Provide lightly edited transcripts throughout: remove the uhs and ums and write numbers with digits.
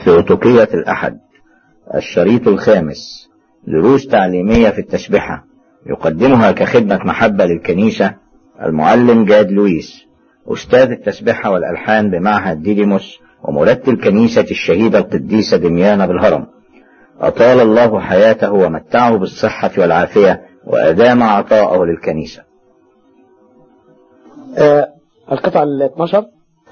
ثيوتوكية الأحد، الشريط الخامس، دروس تعليمية في التسبحة، يقدمها كخدمة محبة للكنيسة المعلم جاد لويس، أستاذ التسبحة والألحان بمعهد ديديموس ومرتل كنيسة الشهيدة القديسة دميانة بالهرم. أطال الله حياته ومتعه بالصحة والعافية وأدام عطاءه للكنيسة. القطعة 12.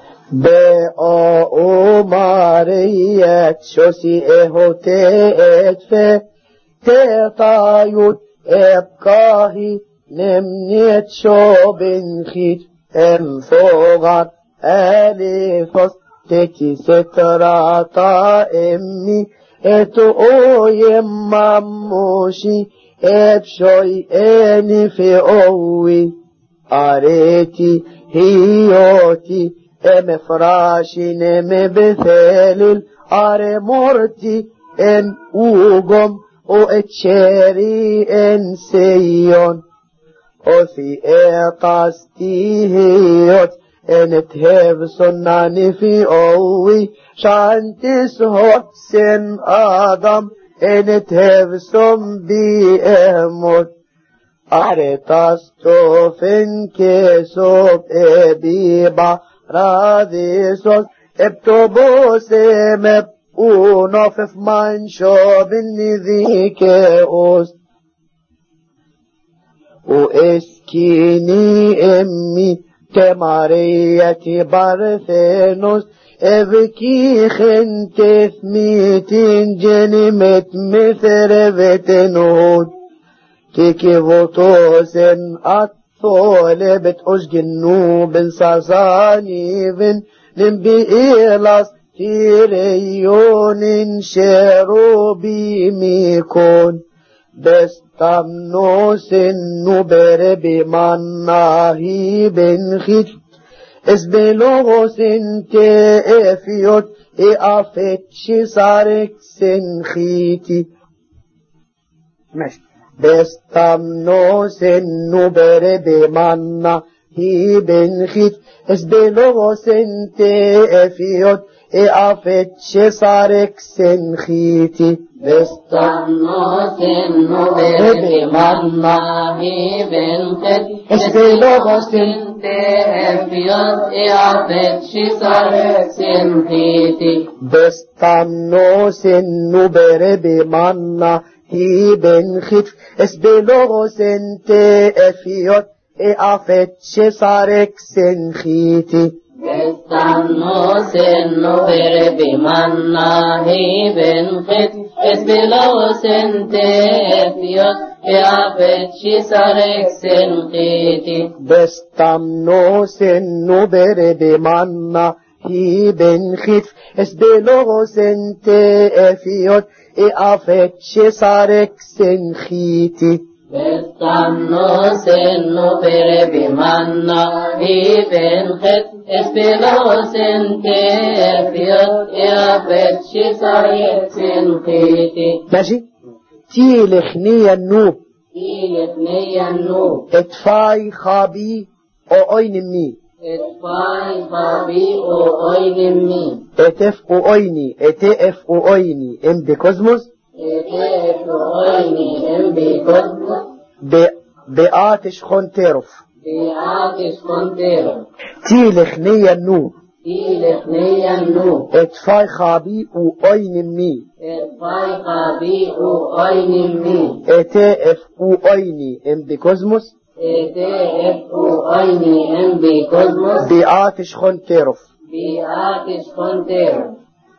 بأو ماريات شوسي اهوتيت في تطايوت ابقاهي نمنيت شو بنخيت انفوغر أليفوس تكي ستراتا امي اتو يماموشي ابشوي اني في اوي اريتي هيوتي ام فراشين ام بثالل ار مورتي ان اوغم او اتشاري ان سيون او في اقاستي هيوت ان تهب سناني في اوي شانتس هوت سن آدم ان تهب سن بي اموت أريتاس توفن كيسوب ابيبا راديسوس ابتوبوس مب ونوفف منشو بالنذيكيوس واسكيني امي كمارية بارثينوس ابكي خنتث ميتين جنمت مثرفتنود كيكي فوتوسن أطولبت أشجنو بن ساساني بن نبئيلاس تيريون شيرو بيميكون بستمنوس نبر بمناهي بن خيت اسبلوغوس تأفيوت افتش سارك سنخيتي ماشي بستمنوس نبر بمنا هي بنخيت اسبلوغوس تأفيوت افتش سارك سنخيتي بستمنوس نبر بمنا هي بنخيت اسبلوغوس تأفيوت افتش سارك سنخيتي بستمنوس نبر بمنا هي بنخيت اسبلوغوس تأفيوت افتش سارك سنخيتي بستمنوس نبر بمنا هي بنخيت اسبلوغوس تأفيوت افتش سارك سنخيتي بستمنوس نبر بمنا هي بنخيت اسبلوغوس تأفيوت افتش سارك سنخيتي بستمنوس نبر بمنا هي بنخيت اسبلوغوس تأفيوت افتش سارك سنخيتي ماشي. تي لخنية النوب تيلخنية النوب اتفاي خابي او اين مي اتفاي خابي او اين مي اتف او ايني اتف او ايني ام بكوزموس اتف او ايني ام بكوزموس بآتش خونتيروف بآتش خونتيروف تي لخنية النوب تيلخنية النوب اتفاي خابي او اين مي اتفاي خابي او اين مي اتف او ايني ام بكوزموس اتف او ايني ام بكوزموس بآتش خونتيروف بآتش خونتيروف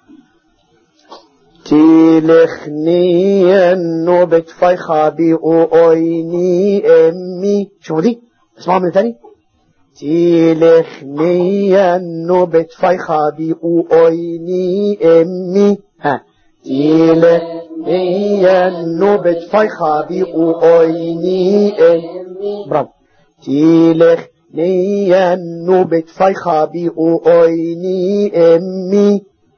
تي لخنية النوب اتفاي خابي او ايني امي. شوفوا دي اسمعوا من تاني. تي لخنية النوب اتفاي خابي او ايني امي. ها تي لخنية النوب اتفاي خابي او ايني امي. برافو. تي لخنية النوب اتفاي خابي او ايني امي.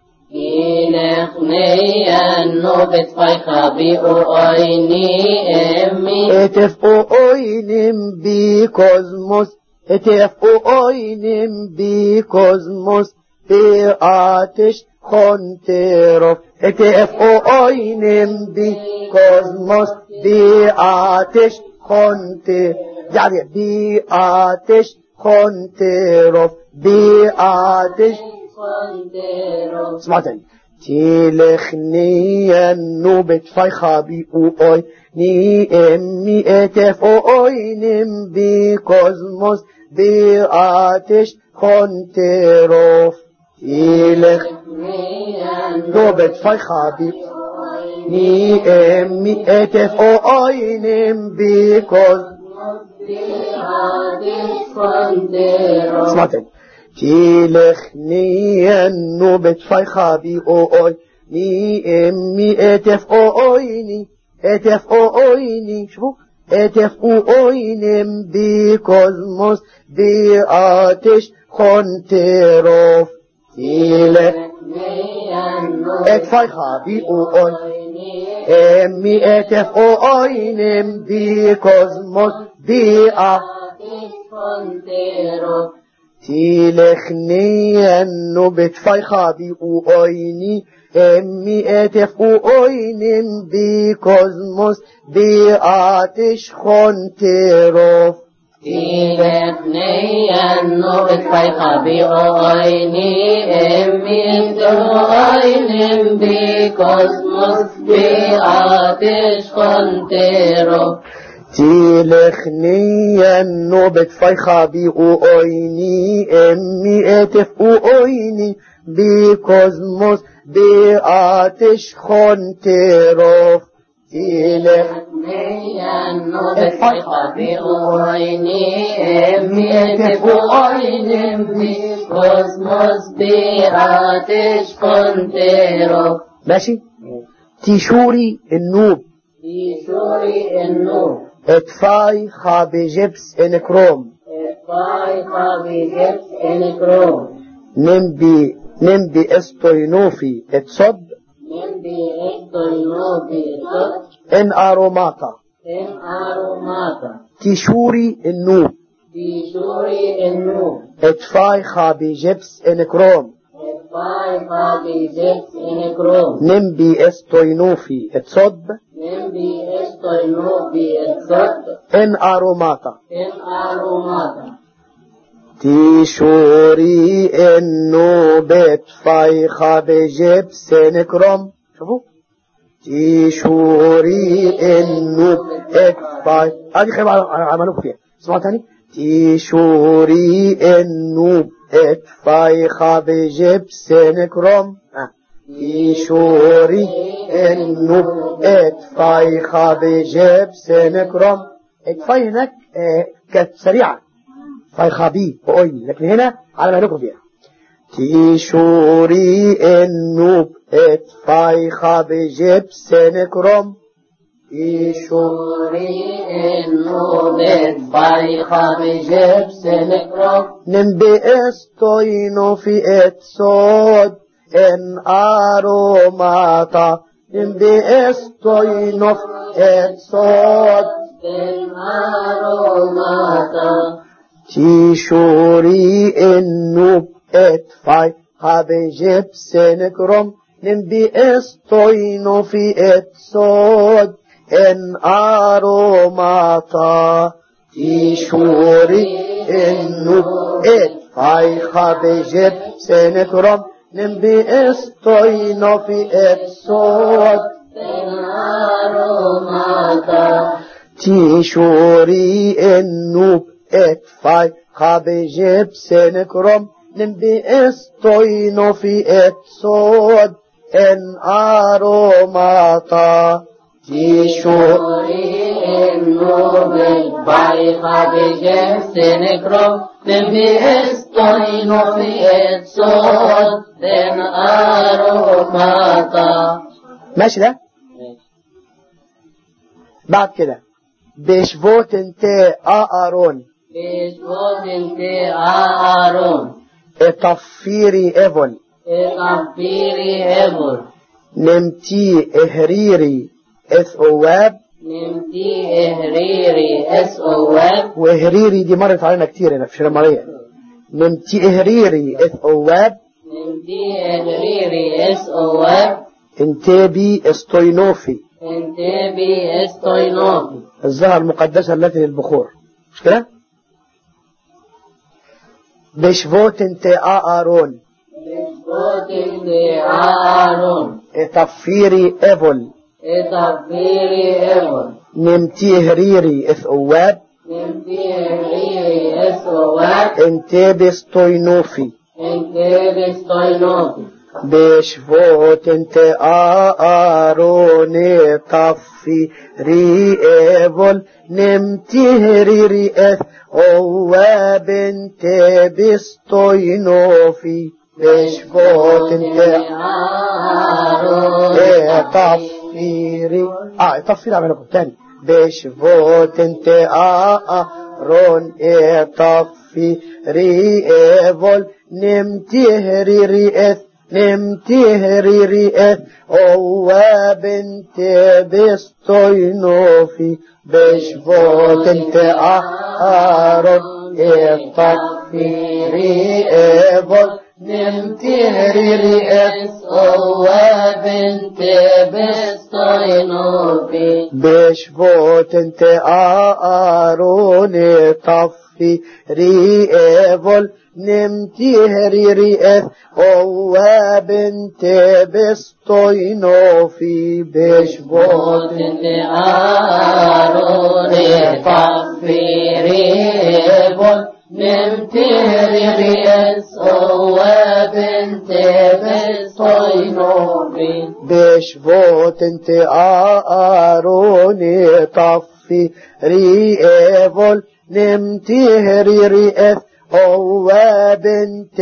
تيلخنية النوب اتفاي خابي او ايني امي اتف او اينم بي كوزموس اتف او اينم بي كوزموس بي آتش خونتروف اتف او اينم بي كوزموس بي آتش خونتي يعني بي آتش خونتروف بي آتش اسمع تاني تلخني النوبة فايخة بي او ني امي اتف او اينم بي كوزموس بي آتش خونتروف تلخني النوبة فايخة بي ني امي اتف او اينم بي كوزموس اسمع تاني تلخني النوبة فايخة بي او ني امي اتف او ايني اتف او ايني شوفوا اتف او اينم بي كوزموس بي آتش خونتروف تلخني فايخة بي او امي اتف او اينم بي كوزموس بي آتش خونتروف تلخني النوبة فايخة بي اويني امي اتف اوينم بي كوزموس بي آتش خونتروف تلخني النوبة فايخة بي اويني امي اتف اوينم بي كوزموس بي آتش خونتروف تلخني النوبة فايخة بي اويني امي اتف اويني بي كوزموس بي آتش خونتروف تلخني النوبة فايخة بي اويني امي اتف اويني بي كوزموس بي آتش خونتروف ماشي تيشوري النوب تيشوري النوب اتفاي خابجبس انكروم فايخة بجبس انكروم نمبي استوينوفي اتصد نمبي اكتونوبي صد ان اروماتا ان اروماتا تيشوري النوب تيشوري النوب اتفاي خابجبس انكروم فايخة بجبس انكروم نمبي استوينوفي اتصد نمبي اكتونوبي صد ان اروماتا ان اروماتا تيشوري النوب اتفاي خابجبس انكروم شوفوا تيشوري النوب اتفاي هذه خيبة عملوك فيها اسمعوا تاني تيشوري النوب اتفاي خابجبس انكروم تيشوري النوب اتفاي خابجبس انكروم اتفاي هناك كانت سريعة فاي خابي وأويني لكن هنا على ما نقف فيها تيشوري النوب اتفاي خابجبس انكروم تيشوري النوب فايخة بجبس انكروم نمبي استوينو في اتسود ان اروماتا نمبي استوينو في اتسود ان اروماتا تيشوري النوب اتفاي خابجبس انكروم نمبي استوينو في اتسود ان اروماتا تيشوري النوب اتفاي خابجبس انكروم نمبي استوينو في اتسود ان اروماتا تيشوري النوب اتفاي خابجبس انكروم نمبي استوينو في اتسود ان اروماتا تيشوري النوب فايخة بجبس انكروم نمبي استوينو في اتسود ان اروماتا ماشي ده بعد كده بشفوت انت اارون بشبوت انت اارون اتفيري ايفون اتنفيري ابر نمتي اهريري اث اواب نمتي اهريري اس اواب واهريري دي مرت علينا كتير هنا في شرمارية نمتي اهريري اث اواب انتي هريري اس اواب انتبي استوينوفي انتي بي استوينوفي الزهرة المقدسة التي للبخور مش كده؟ بشفوت انت آرون بشبوت انتي آرون تفيري ايفول اتفيري ايوان نمتي هريري اث اواب انتي هريري اس اواب انتبي استوينوفي انتي بي استوينوفي بشفوت انت آرون تفيري ايفول نمتي هريري اث اواب انتبي استوينوفي بشفوت انت آرون تفيري تفيري عملكم تاني بشفوت انت آرون تفيري ايفول نمتي هريري اث اواب انت بستوينوفي بشفوت انت آرون تفيري ايفول نمتي هريري اث اواب انتي بستوينوفي بشفوت انت آرون تفيري ايفول نمتي هريري اث اواب انت بستوينوفي بشفوت انتي آرون تفيري ايفول نمتي هريري اس اواب انتي بستوينوفي بشفوت انت آرون تفيري ايفول نمتي هريري اث اواب انت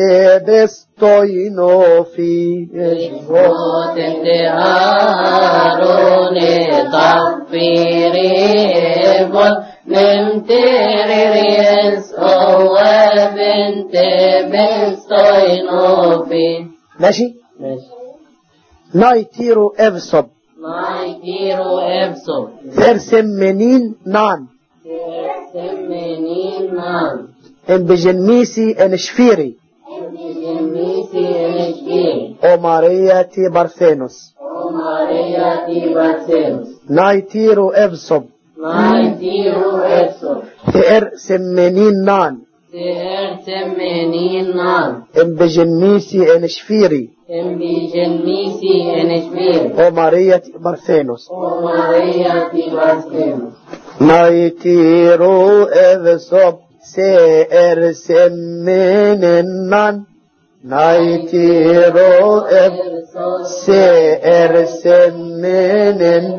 بستوينوفي بشبوت انتي آرون تفيري ايفول نمتي هريري اس اواب انتي بستوينوفي ماشي نايتيرو افسب نايتيرو ابسو ثرسم منين نان سمنين نام ان بجنميسي ان شفيري جميسي انشكيري اومارياتي بارثينوس ومارياتي باسيلوس نايتيرو افسب نايتيرو ابسو ثرسم منين نان سمنين نام ان بجنميسي ان شفيري بجميسي انشبير اومارياتي بارثينوس ومارياتي باسيلوس نايتيرو افسب سيرسم منين نان نايتيرو سيرسم منين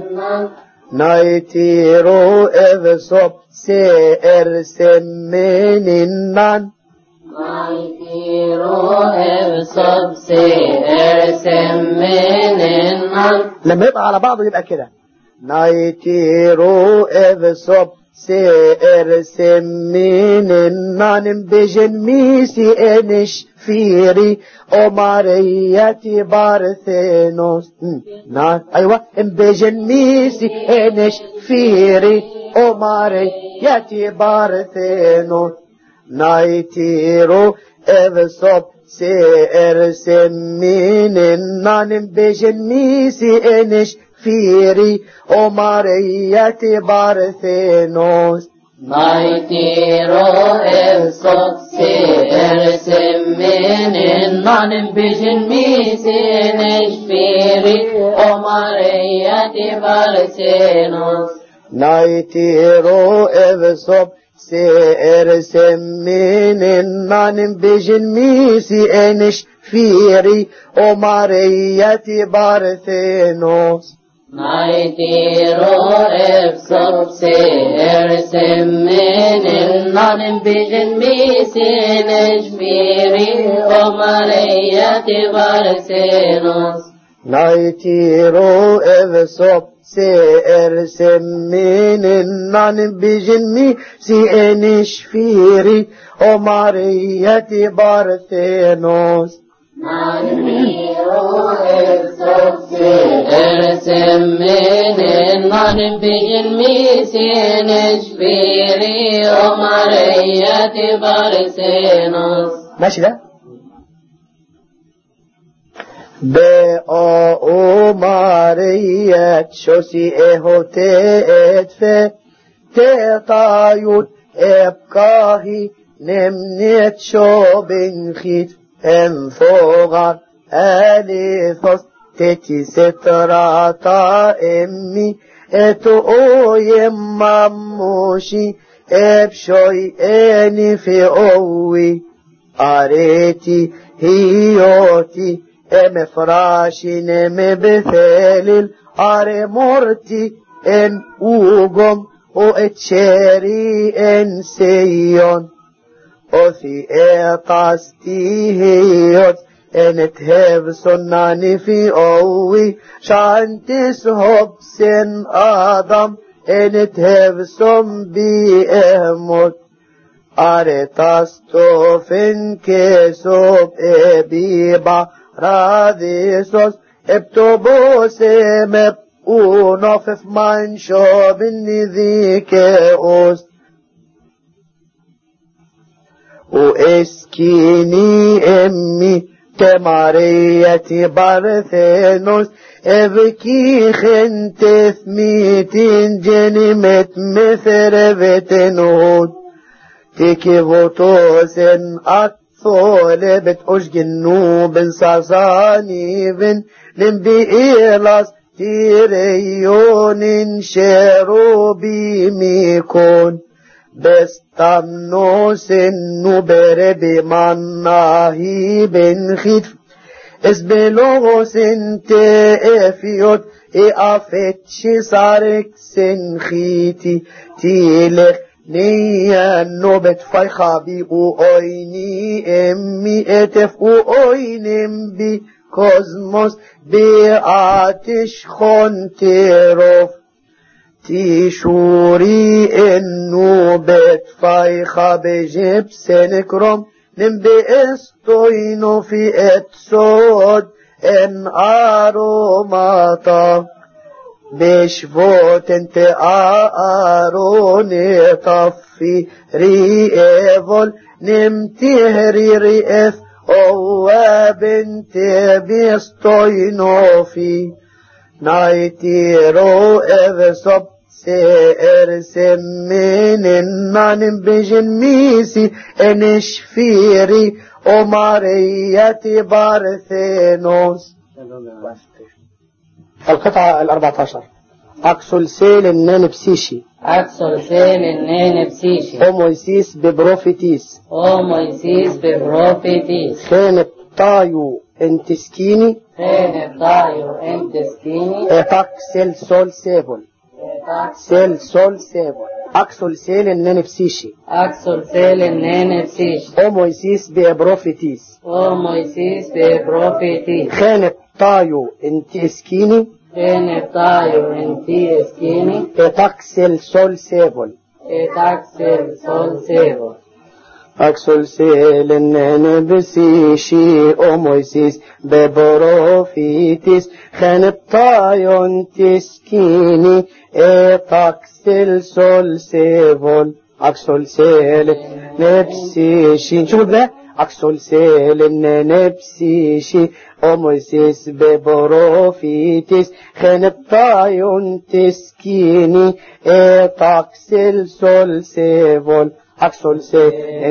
نايتيرو افسب سيرسم منين نان نايتيرو ابسب سيرسم منين لما يبقى على بعضه يبقى كده نايتيرو افسب سيرسم منين نان بجنميسي انش فيري اومارياتي بارثينوس ايوه بجنميسي انش فيري اومارياتي بارثينوس نايتيرو افسب سيرسم منين نان بجنميسي انش فيري اومارياتي بارثينوس نايتيرو ابسط سيرسم منين نان بجنميسي نشفيري اومارياتي بارثينوس نايتيرو افسب سيرسم منين نان بجنميسي انش فيري اومارياتي بارثينوس نايتيرو ابسط سيرسم منين نان بجنميسي نشفيري اومارياتي بارثينوس نايتيرو افسب سيرسم منين نان بجنميسي انش فيري اومارياتي بارثينوس نايتيرو ابسط سيرسم منين نان بجنميسي نشفيري اومارياتي بارثينوس ماشي ده באו מריית שוsi ehotet fe tetayut epkahi nemnet shobinchit enfogar alithos tetisetrata emmi eto yemamushi epshoy eni fi owi areti hiyoti emefrashin emebethelil aremorti en ugom o etcheri en seyon othi etasti hiyot en ethevsonani fi owi shantis hobsen adam en ethevson bi ehmot aretastofen kesop ebiba radisos eptobos emep unofef mancho binidikeos واسكيني امي تماريتي بارثينوس ابكي خنتث ميتين جنمت مثربتنود تكيبوتوسن أطولبت أشجنو بن ساساني بن نبئيلاس تيريون شروبي ميكون بستمنوس نبر بمناهي بن خيف اسبلوس تأفيوت افتش سارك سنخيتي تيلخ نيانو بتفايخا بيقو اويني امي اتفقو اوينم بي كوزموس بآتش خونتيروف تيشوري انو بتفايخا بجيب سنكروم نم بإستوينو في اتسود ان اروماتا بشفوت انت آروني طفي ريئفول نمتهري ريئف او بنت بيستوينو في نايتيرو افسب سير سمين النانم بجميسي انشفيري وماريتي بارثينوس. القطعة 14 أكسولسيل النانبسيشي أكسولسيل النانبسيشي أومويسيس ببروفيتيس أومويسيس ببروفيتيس خانب طايو انتسكيني خانب طايو انتسكيني اتاك سيل سول سيبول سيل سول سيبول أكسولسيل النانبسيشي أكسولسيل النانبسيشي أومويسيس ببروفيتيس أومويسيس ببروفيتيس خانب طايو انتسكيني خانب طايو انتسكيني اتاك سيل سول سيبول اتاك سيل سول سيبول أكسولسيل النانبسيشي أومويسيس ببروفيتيس خانب طايو انتسكيني اتاك سيل سول سيبول أكسولسيل نبسيشي شوفوا ده أكسولسيل النانبسيشي أومويسيس ببروفيتيس خانب طايو انتسكيني اتاك سيل سول سيبول أكسولسيل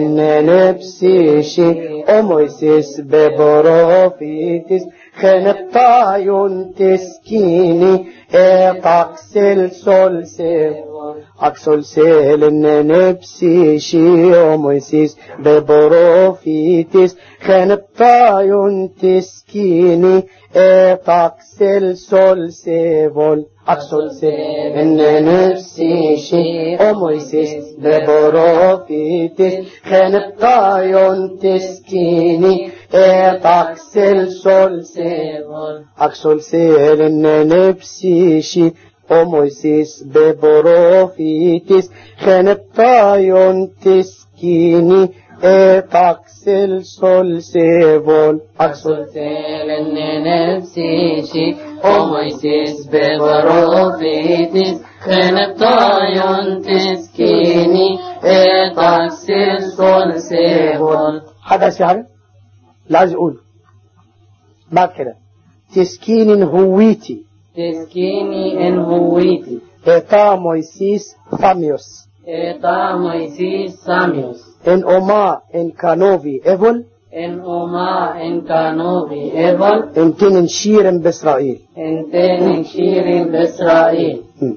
النانبسيشي أومويسيس ببروفيتيس خانب طايو انتسكيني اتاك سيل سول سيبول أكسولسيل النانبسيشي أومويسيس ببروفيتيس خانب طايو انتسكيني اتاك سيل سول سيبول أكسولسيل النانبسيشي أومويسيس ببروفيتيس خانب طايو انتسكيني اتاك سيل سول سيبول أكسولسيل النانبسيشي أومويسيس ببروفيتيس خانب طايو انتسكيني اتاك سيل سول سيبول أكسولسيل النانبسيشي أومويسيس ببروفيتيس خانب طايو انتسكيني اتاك سيل سول سيبول. حد عايز في حاجة؟ لا عايز يقول بعد كده تسكين هويتي تسكيني إن هويتي إتا مويسيس فاميوس إتا ميسيس ساميوس إن أما إن كانوفي إيفول إن أما إن كانوا في إيفل إن تنن شيرن بإسرائيل إن تين شير بإسرائيل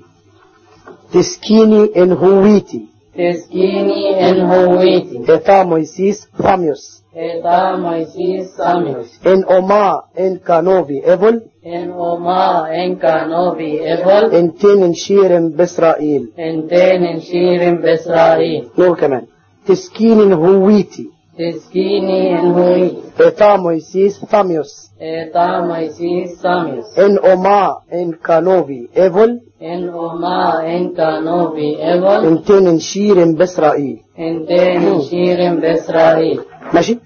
تسكيني إن هويتي تسكيني إن هويتي إتا مويسيس فاميوس إتا ميسيس ساميوس إن أما إن كانوفي إيفول إن أما إن كانوا في إيفل إن تنن شيرن بإسرائيل إن تين شير بإسرائيل نقول كمان تسكين هويتي تسكيني إن هويتي إتا مويسيس فاميوس إتا ميسيس ساميوس إن أما إن كانوفي إيفول إن أما إن كانوا في إيفل إن تنن شيرن بإسرائيل إن تين شير بإسرائيل ماشي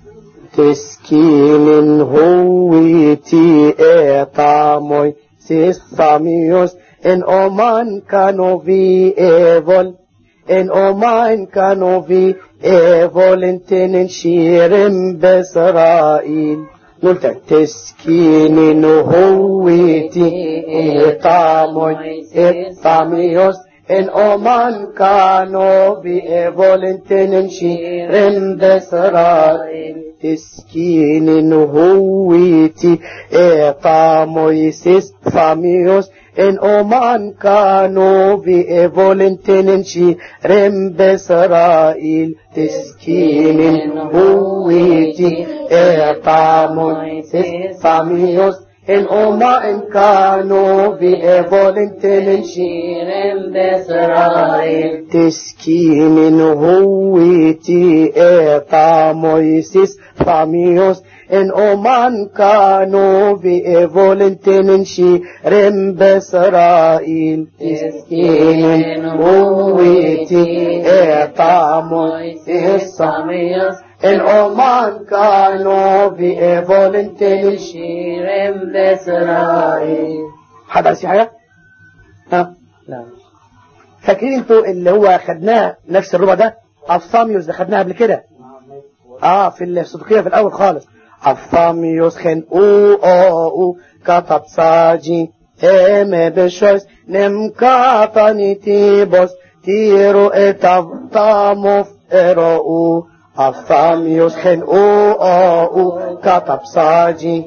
تسكين هويتي إتا مويسيس فاميوس إن أمان كانوا في إيفول إن أمان كانوا في إيفول إن تنن شيرن بإسرائيل قلت تسكين هويتي إتا مويسيس فاميوس إن أمان كانوا في إيفول إن تنن شيرن بإسرائيل تسكين هويتي إتا مويسيس فاميوس إن أمان كانوا في إيفول إن تنن شيرن بإسرائيل تسكين هويتي إتا مويسيس فاميوس إن أمان كانوا في إيفول إن تنن شير بإسرائيل تسكين هويتي إتا مويسيس فاميوس إن أمان كانوا في إيفول إن تنن شيرن بإسرائيل تسكين هويتي إتا مويسيس ساميوس إن أمان كانوا في إيفول إن تنن شير بإسرائيل حد عايز حاجة؟ ها؟ لا فاكرين انتوا اللي هو خدناه نفس الربع ده الصاميوس ده خدناها قبل كده في الصدقية في الأول خالص الصاميوس خن او كتب ساجي بشويس نمكاتني تيبوس تيرو اتفتاموف ارو الصاميوس خن او كتب ساجي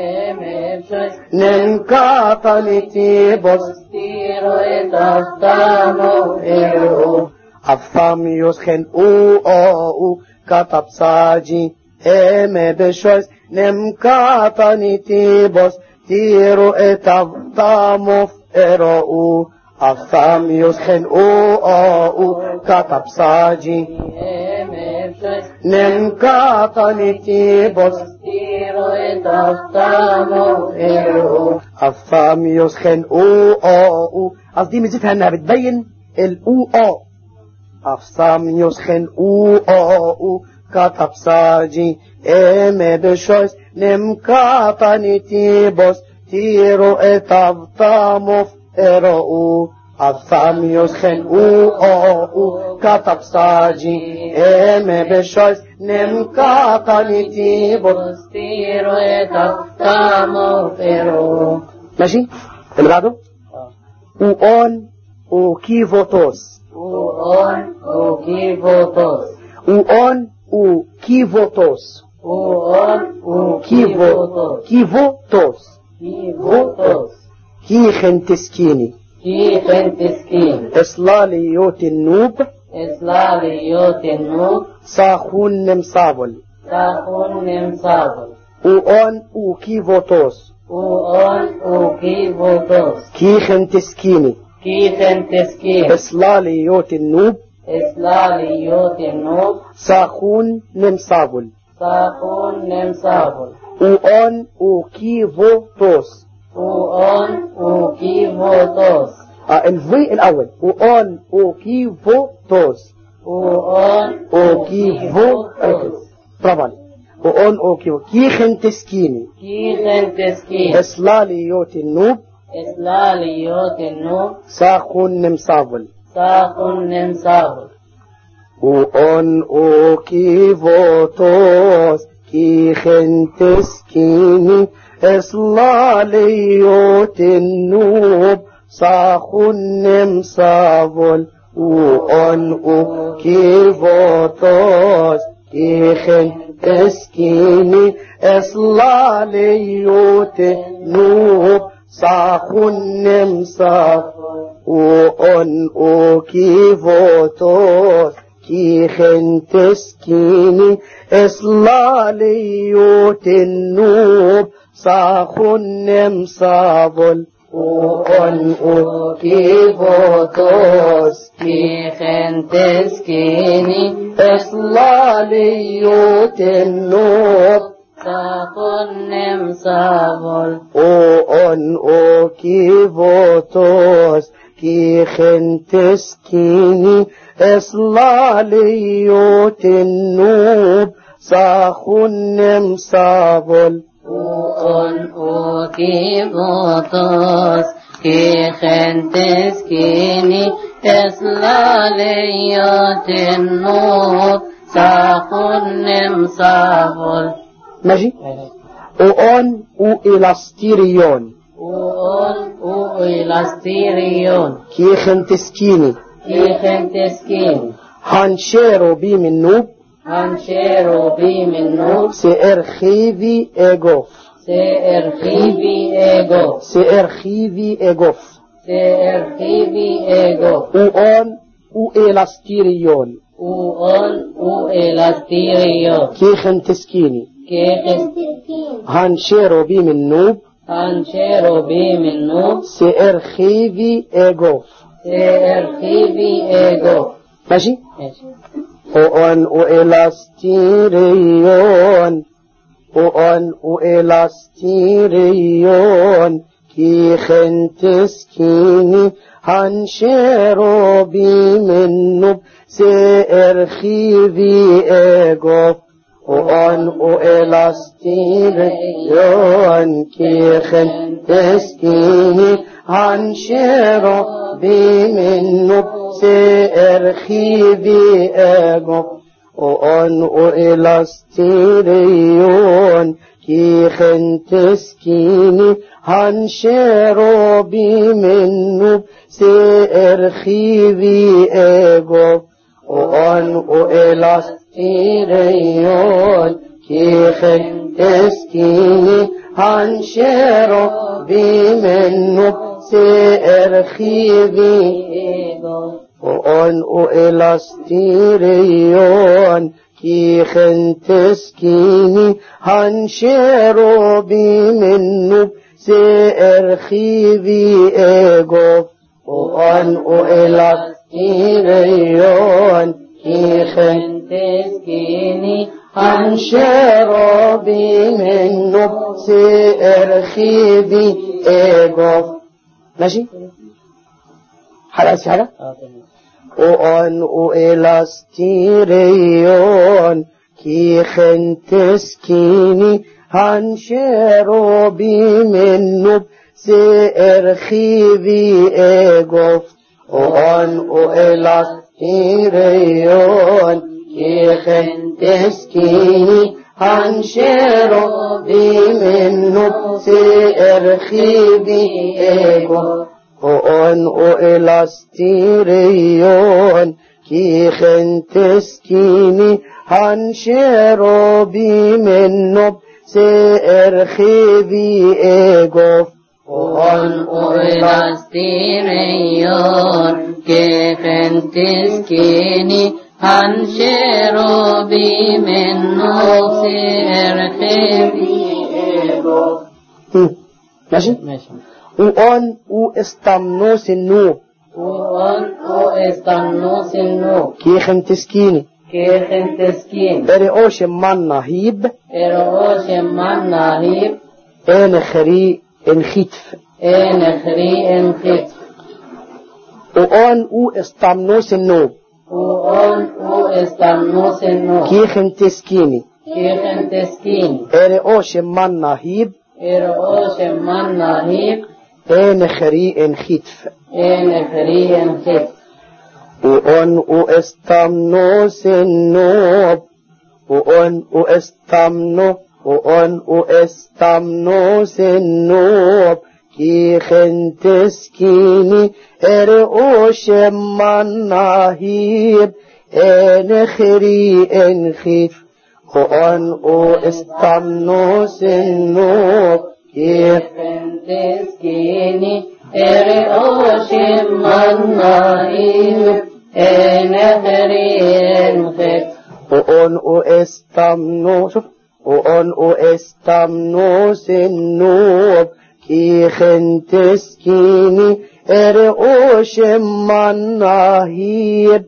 نمكاتني تيبوس تيرو اتفتاموف ارو الصاميوس خن او كتب ساجي بشويس نمكاتني تيبوس تيرو اتفتاموف ارو الصاميوس خن او كتب ساجي نمكاتني تيبوس تيرو اتفتاموف ارو الصاميوس خن او قصدي ميزتها انها بتبين الاو الصاميوس خن او كتب ساجي بشويس نمكاتني تيبوس تيرو اتفتاموف ارو الصاميوس خن او كتب ساجي بشويس نمكاتني تيبوس تيرو اتفتاموف ارو ماشي اللي بعده اون او كيفوتوس اون او كيفوتوس اون او كيفوتوس اون او كيفوتوس كيفوتوس كيفوتوس كيخن تسكيني كيخن تسكين إصلاليوت النوب إسلاليوت النوب صاخون نمصابل تاخون نمصابل اون او كيفوتوس اون او كيفوتوس كيخن تسكيني كيخن تسكين إصلاليوت النوب إسلاليوت النوب صاخون نمصابل تاخون نمصابل اون او كيفوتوس اون او كيفوتوس الفي الأول اون او كيفوتوس اون او كيفوتوس طبعا اون او كيفو كيخن تسكيني كيخن تسكين إصلاليوت النوب إسلاليوت النوب صاخون نمصابل تاخون نمصابل اون او كيفوتوس كيخن تسكيني إصلاليوت النوب صاخنم صابل وأن كيفوتوس إخن تسكيني إصلاليوت النوب صاخنم صابل وأن كيفوتوس كيخن تسكيني إصلاليوت النوب صاخنم صابل وأن كيفوتوس كيخن تسكيني إصلاليوت النوب صاخنم صابل وأن كيفوتوس كيخن تسكيني إصلاليوت النوب صاخنم صابل وأن كيفوتوس كيخن تسكيني إصلاليوت النوب صاخنم صابل ماشي وأن إلاستيريون وأن إلاستيريون كيخن تسكيني كيخن تسكين هانشيرو بي من نوب هنشيرو بي من نوب سأرخيفي إيغوف سأرخيبي إيغو سأرخيفي إيغوف سأرخيبي إيغو وأن إلاستيريون وأن إلاستيريون كيخن تسكيني كيخن هانشيرو بي من نوب هنشيرو بي من نوب سأرخيفي إيغوف سأرخيبي إيغو ماشي وأن إلاستيريون وأن إلاستيريون كيخن تسكيني هنشيرو بي من نوب سأرخيفي إيغوف وأن إلاستيريون كيخن تسكيني هنشيرو بي من نوب سأرخيفي إيغوف وأن إلاستيريون كيخن تسكيني هنشيرو بي من نوب سأرخيفي إيغوف وأن إلاستيريون كيخن تسكيني هنشيرو بي من نوب سأرخيفي إيغو وأن إلاستيريون كيخن تسكيني هنشيرو بي من نوب سأرخيفي إيغوف وأن إلاستيريون كيخن تسكيني هنشيرو بي من نوب سأرخيفي إيغوف ماشي حاجة وأن إلاستيريون كيخن تسكيني هنشيرو بي من نوب سأرخيفي إيغوف وأن إلاستيريون كيخن تسكيني هنشيرو بي من نوب سأرخيفي إيغوف وأن إلاستيريون كيخن تسكيني هنشيرو بي من نوب سأرخيفي إيغوف وأن إلاستيريون كيخن تسكيني هنشيرو بي من نوب سأرخيفي إيغوف ماشي وأن استمنوس النوب وأن استنوس النوب كيخن تسكيني كيخن تسكين إرئوش من نهيب إرغوش من نهيب إن خري إن خيتف إن خري إن خطف وأن استمنوس النوب وأن استنوس النوب كيخن تسكيني كيخن تسكين إرئوش من نهيب إرغوش من نهيب إن خري إن خيتف إن خري إن خطف وأن استمنوس النوب وأن استمنو وأن أستمنوس النوب كي خنتسكيني أرؤوش من نهيب نخري انخيف وأن أستمنوس النوب كي خنتسكيني أرؤوش من نهيب نخري انخيف وأن أستمنوس وأن أستمنوس النوب كي خنتسكيني أرؤوش من نهيب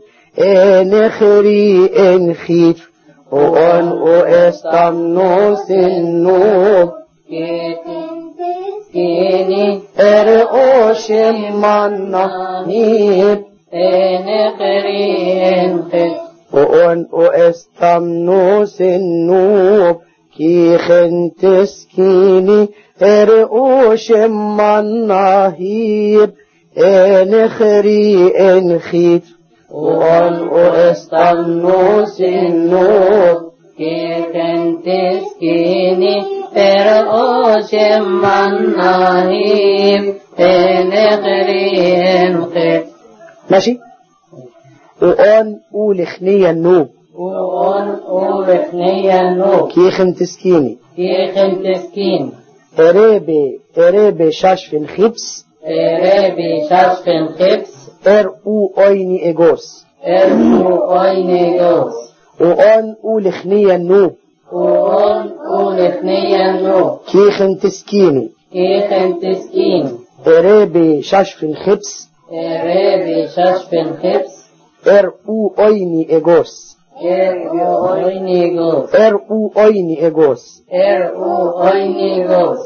نخري انخيف وأن أستمنوس النوب كي خنتسكيني أرؤوش من نهيب نخري انخيف وأن أستمنوس النوب كي خنتسكيني أرؤوش من نهيب نخري انخيف وأن أستمنوس النوب كي خنتسكيني أرؤوش من نهيب نخري انخيف. ماشي. وأن أولخني النوب وأن أولخني النوب كي خنتسكيني كي خنتسكيني أريبي شاشفن خبس ربي شاشفن خبس أرؤو أيني إغوس أرؤو أيني إغوس. وأن أولخني النوب وأن أولخني النوب كي خنتسكيني كي خنتسكيني أريبي شاشفن خبس ربي شاشفن خبس أرؤو أيني إغوس أرؤو أيني إغوس. أرؤو أيني إغوس أرؤو أيني إغوس.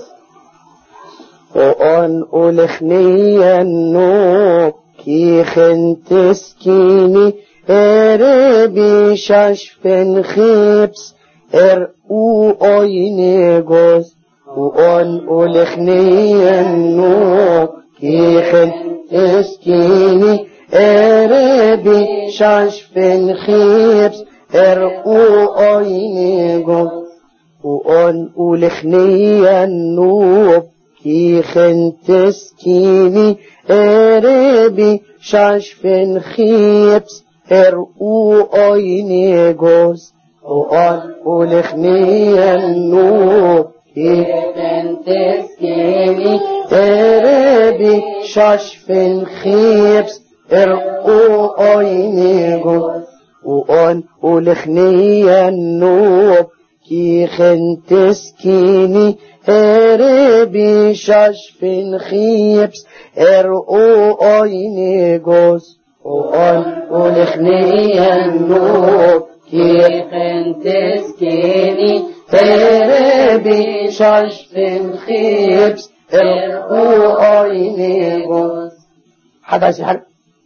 وأن أولخني النوب كي خنتسكيني أريبي شاشفن خبس أرؤو أيني إغوس. وأن أولخني النوب كي خنتسكيني أريبي شاشفن خبس أرؤو أيني إغوس. وأن أولخني النوب كي خنتسكيني أريبي شاشفن خبس أرؤو أيني إغوس. وأن أولخني النوب كي خنتسكيني أريبي شاشفن خبس أرؤو أيني إغوس. وأن أولخني النوب كي خنتسكيني أريبي شاشفن خبس أرؤو أيني إغوس. وأن أولخني النوب كي خنتسكيني أريبي شاشفن خبس أرؤو أيني إغوس. حد عايز حاجة؟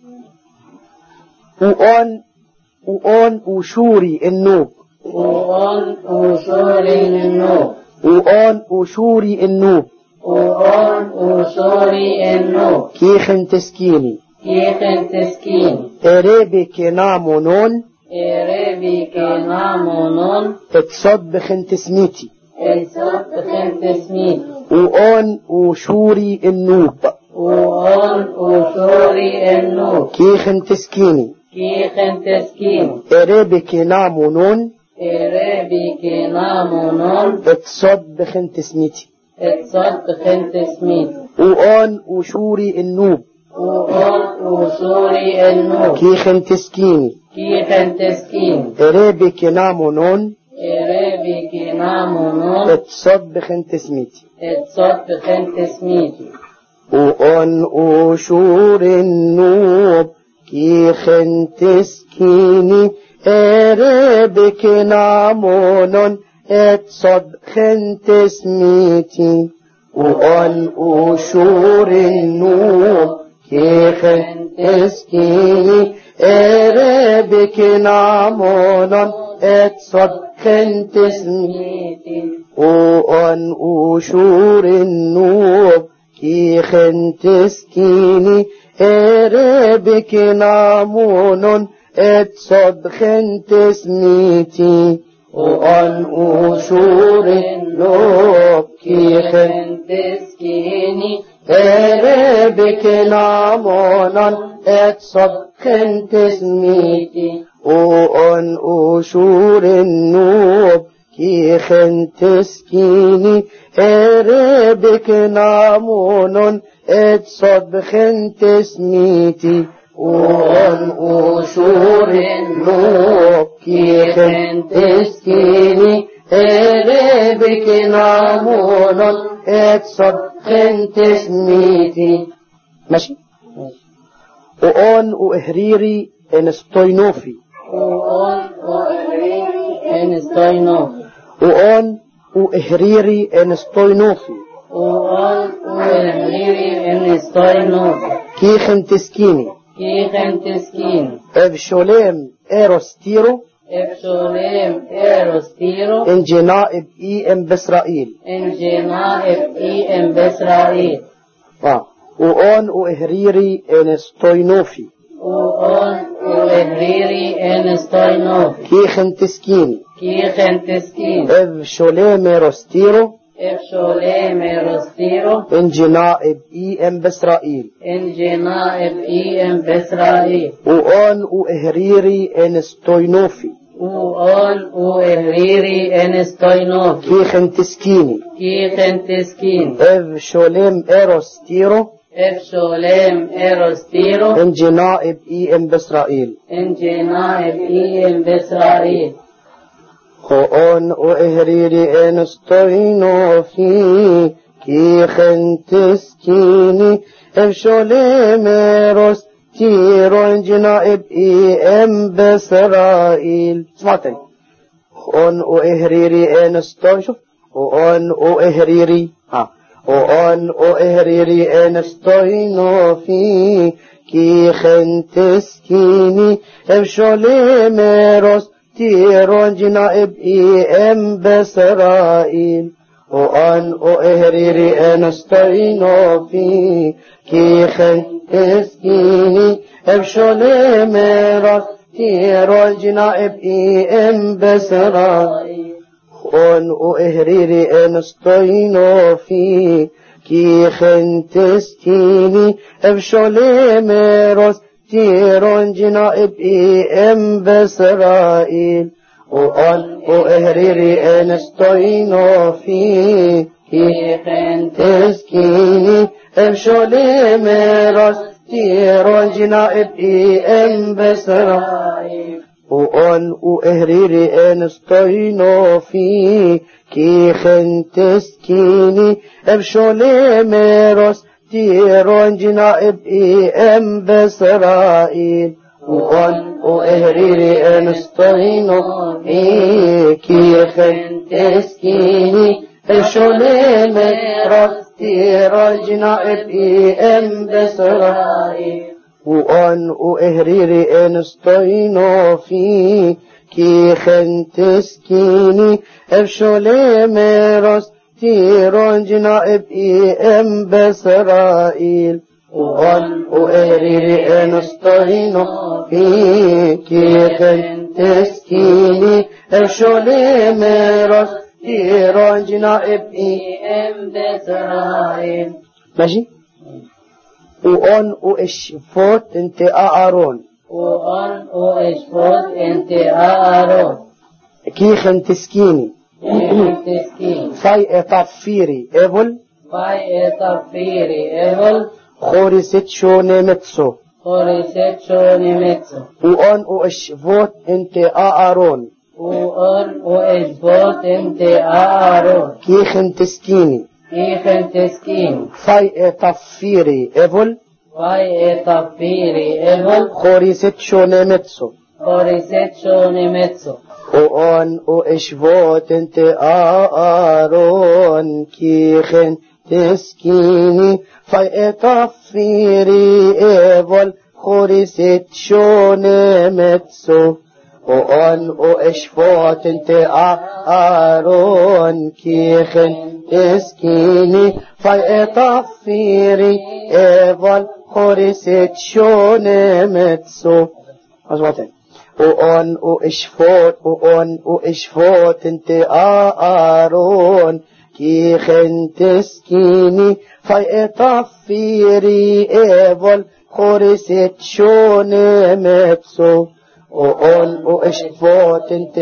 وأن أشوري النوب وأن أشوري النوب وأن أشوري النوب وأن أشوري النوب كي خنتسكيني كي خنتسكيني أريبي كنامونون ربي كنامونون اتصد بخنتسميتي اتصد خنتسميتي. وأن أشوري النوب وأن أشوري النوب كي خنتسكيني كي خنتسكيني أريبي كنامونون ربي كنامونون اتصد بخنتسميتي اتصد خنتسميتي. وأن أشوري النوب وأن أشوري النوب كي خنتسكيني كي خنتسكيني أريبي كنامونون ربي كنامونون اتصد بخنتسميتي. اتصد خنتسميتي. وأن أشور النوب كي خنتسكيني أريبي كنامونون اتصد خنتسميتي. وأن أشور النوب كي خنتسكيني أريبي كنامونون اتصد خنتسميتي. وأن أشور النوب كي خنتسكيني أريبي كنامونون اتصد خنتسميتي. وأن أشور النوب كيخن تسكيني بك نامونا اتصبخن تسميتي وأن أشور النوب كيخن تسكيني بك نامونا اتصبخن تسميتي وأن أشور النوب كيخن تسكيني بك نامونا اتصبخن تسميتي. ماشي. وأن وإهريري انستوينوفي وأن وإهريري انستوينوفي وأن وإهريري انستوينوفي وأن وإهريري انستوينوفي كيخن تسكيني كيخن تسكين ابشوليم ايروستيرو ابشوليم ايروستيرو انجنائب ام باسرائيل انجنائب ام باسرائيل وأن وإهريري انستوينوفي وأن وإهريري انستوينوفي كيخن تسكيني كيخن تسكين ابشوليم ايروستيرو ابشوليم ايروستيرو انجنائب ام باسرائيل انجنائب ام باسرائيل وأن وإهريري انستوينوفي وأن وإهريري انستوينوفي كيخن تسكيني كيخن تسكين ابشوليم ايروستيرو ابشوليم ايروستيرو انجنائب ام باسرائيل انجنائب ام باسرائيل وأن وإهريري انستوينوفي كيخن تسكيني ابشوليم ايروستيرو انجنائب ام باسرائيل. اسمع تاني. وأن وإهريري انستوينوفي شوف وأن وإهريري وأن وإهريري انستوينوفي كيخن تسكيني ابشوليم ايروستيرو انجنائب ام باسرائيل وأن وإهريري انستوينوفي كيخن تسكيني ابشوليم ايروستيرو انجنائب ام باسرائيل وأن وإهريري انستوينوفي كيخن تسكيني ابشوليم ايروستيرو انجنائب ام باسرائيل وأن وإهريري انستوينوفي كيخن تسكيني ابشوليم ايروستيرو انجنائب ام باسرائيل وأن وإهريري انستوينوفي كيخن تسكيني ابشوليم ايروستيرو انجنائب ام باسرائيل وأن وإهريري انستوينوفي كيخن تسكيني ابشوليم ايروستيرو انجنائب ام باسرائيل وأن وإهريري انستوينوفي كيخن تسكيني ابشوليم ايروستيرو انجنائب ام باسرائيل وأن وإهريري انستوينوفي كيخن تسكيني ابشوليم ايروستيرو انجنائب ام باسرائيل. ماشي. وأن وإشفوت انت أعرون وأن وإشفوت انت أعرون كيخن تسكيني كيخن تسكين فاي اتفيري ايفل فاي اتفيري ايفل خوريست شوني متسو خوريست شوني متسو وأن وإشفوت انت أعرون وأن وإشفوت انت أعرون كيخن تسكيني كيخن تسكين فاي اتفيري ايفل فاي اتفيري ايفل خوريست شوني متسو خوريست شوني متسو وأن وإشفوت انت أعرون كيخن تسكيني فاي اتفيري ايفل خوريست شوني متسو وأن وإشفوت انت أعرون كيخن تسكيني فاي اتفيري ايفل خوريست شوني متسو. وأن وإشفوت انت آرون كي خنتسكيني فايطفيري إيفول خورست شوني متسو وأن وإشفوت انت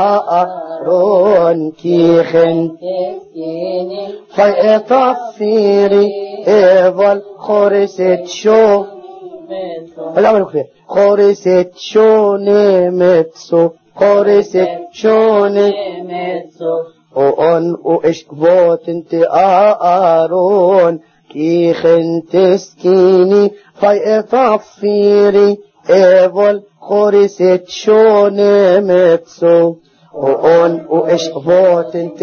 آرون كي خنتسكيني فايطفيري إيفول خورست شو الأمر كفير خورست شوني متسو خورست شوني متسو وأن وإشفوت انت آرون كي خنتسكيني فايطفيري إيفول خورست شوني متسو وأن وإشفوت انت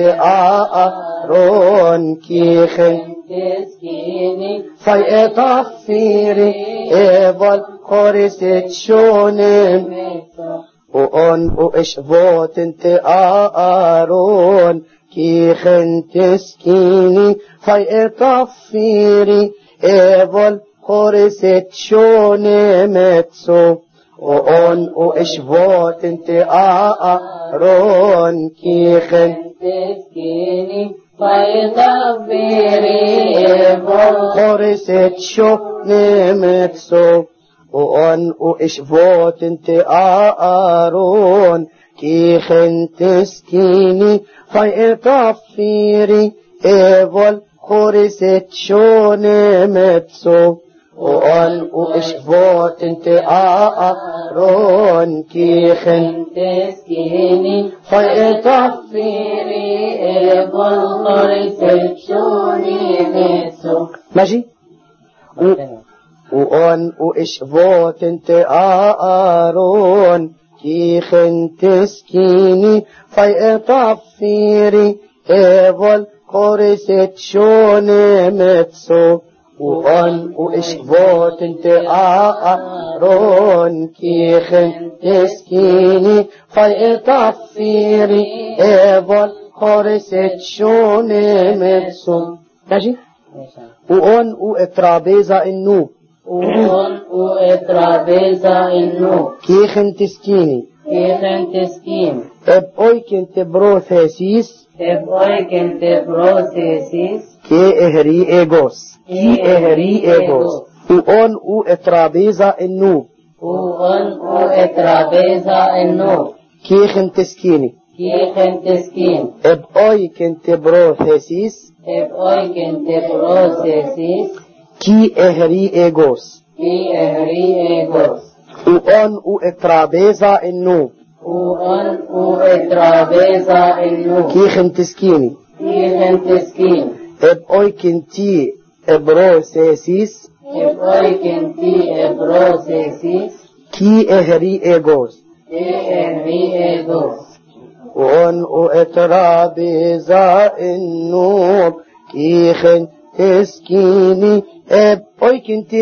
آرون كي خنتسكيني فايطفيري إيفول خورست شوني متسو وأن وإشفوت انت آرون كي خنتسكيني فايطفيري إيفول خورست شوني متسو وأن وإشفوت انت آرون كي خنتسكيني فايطفيري إيفول خورست شوني متسو وأن وإشفوت انت آرون كي خنتسكيني فايطفيري إيفول خورست شوني متسو وأن وإشفوت انت آرون كي خنتسكيني فايطفيري إيفول خورست شوني متسو ماشي وأن وإشفوت انت آرون كي خنتسكيني فايطفيري إيفول خورست شوني متسو وأن وإشفوت انت آرون كي خنتسكيني فايطفيري إيفول خورست شوني متسو ماشي وأن وإترابيزا النوب وأن وإترابيزا النوب كي خنتسكيني ابقوي كنت بروثيسيس كي اهري ايغوس وأن وإترابيزا النوب كي خنتسكيني ابقوي كنت بروثيسيس كي اهري ايغوس وأن وإترابيزا النوب كي خنتسكيني ابقوي كنتي ابروثيسيس كي اهري ايغوس وأن وإترابيزا النوب كي خنتسكيني ابقوي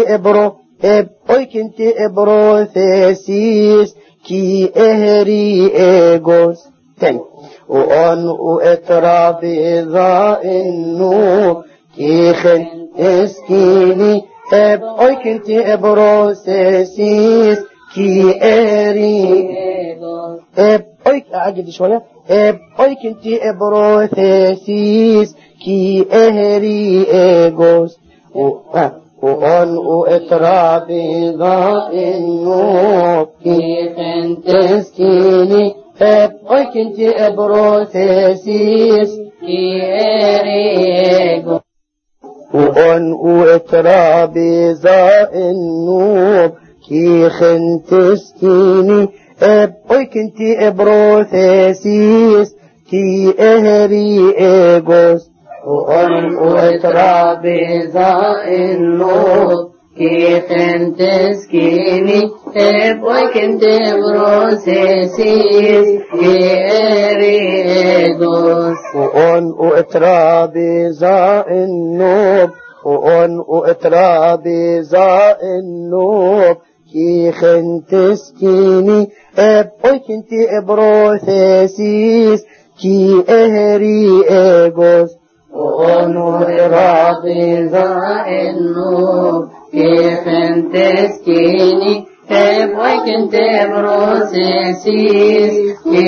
كنتي ابروثيسيس كي اهري ايغوس تاني وأن وإترابيزا النوب كي خنتسكيني ابقوي كنتي ابروثيسيس كي اهري ابقوي اعجب شوية ابقوي كنتي ابروثيسيس كي اهري ايغوس وأن وإترابيزا النوب كي خنتسكيني ابقوي كنتي ابروثيسيس كي اهري وأن وإترابيزا النوب كي خنتسكيني ابقوي كنتي ابروثيسيس كي اهري ايغوس وأن وإترابيزا النوب كي خنتسكيني ابقوي كنتي ابروثيسيس كي اهري ايغوس وأن وإترابيزا النوب كي خنتسكيني ابقوي كنتي ابروثيسيس كي اهري ايغوس وأن وإترابيزا النوب كي خنتسكيني ابقوي kente processis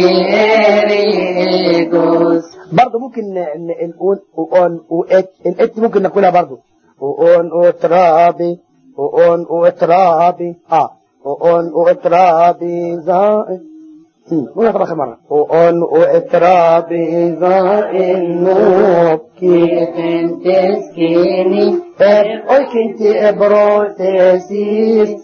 kierigos. برضه ممكن نقول اون وات، الات ممكن نقولها برضه اون وترابي اون وترابي اون وترابي زائد قولها طبعا آخر مرة اون وترابي زائد نوب Kente skini اوي كنت بروتيسيس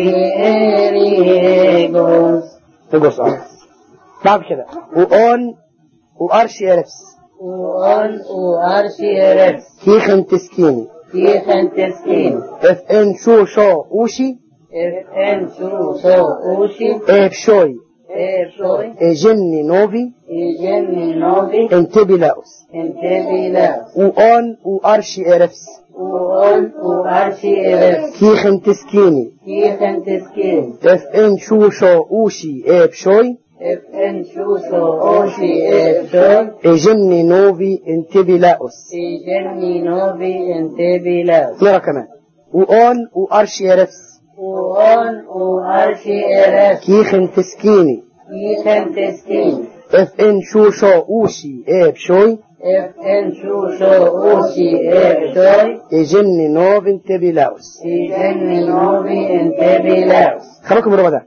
kierigos. تقص بعد كده واون وارشي ارفس Uon uarshieres. كيخن تسكيني Kente skini. اف ان شو اوشي FN so ushi. اف شوي Soy. جني نوفي Igeni novi. انتبلاوس Entebilas. وان وارشي ارفس Uon uarshieres. كيخن تسكيني Kente skini. اف ان شو اوشي اف شوي FN so ushi soy. جني نوفي انتبلاوس Igeni novi entebilas. مرة كمان وان وارشي ارفس Uon uarshieres. كيخن تسكيني Kente skini. اف ان شو اوشي اف شوي FN so ushi soy. جني نوفي انتبلاوس Igeni novi entebilas. خلوكم بالربع ده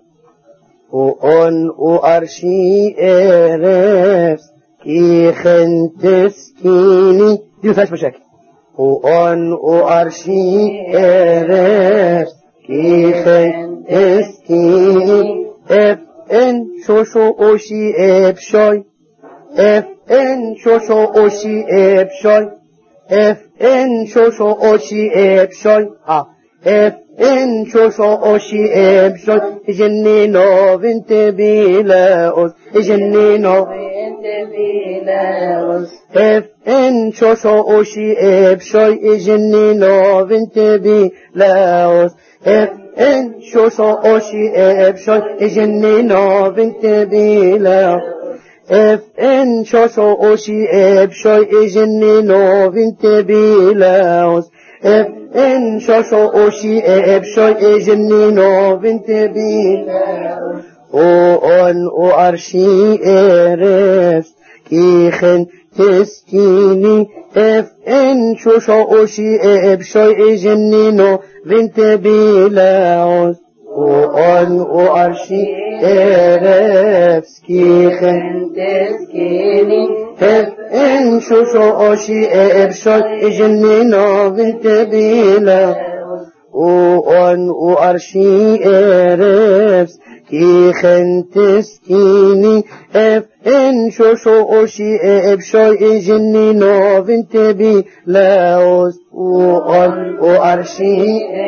وان وارشي ارفس كيخن تسكيني دي مفيهاش مشاكل وان وارشي ارفس كيخن تسكيني اف ان شو اوشي اف شوي اف ان شو اوشي اف شوي اف ان شو اوشي اف شوي اف ان شو اوشي اف شوي جني نوف انت بيلاوس جني نوف Entebilas. اف ان شو اوشي اف شوي جني نوف انت بيلاوس اف ان شو اوشي اف شوي جني نوف انت بيلاوس اف ان شو اوشي اف شوي جني نوف انت بيلاوس اف ان شو اوشي اف شوي جني نوف انت بيلاوس اون وارشي ارفس كيخن تسكيني اف ان شو اوشي اف شوي جني نوف انت بيلاوس اون وارشي ارفس كيخن Kente skini. اف ان شو اوشي اف شوي جني نوف انت بيلاوس وان وارشي ارفس كيخن تسكيني اف ان شو اوشي اف شوي جني نوف انت بيلاوس وان وارشي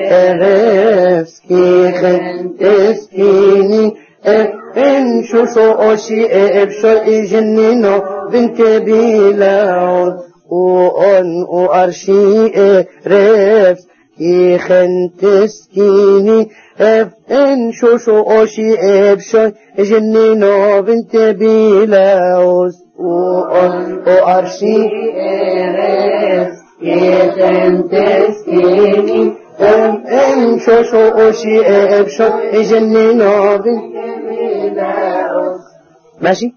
ارفس كيخن تسكيني اف ان شو اوشي اف شوي جني نوف انت بيلاوس وان وارشي ارفس كيخن تسكيني اف ان شو اوشي اف شوي جني نوف انت بيلاوس وان وارشي Eres. Kente skini. اف ان شو اوشي اف شوي جني نوف Entebilas. ماشي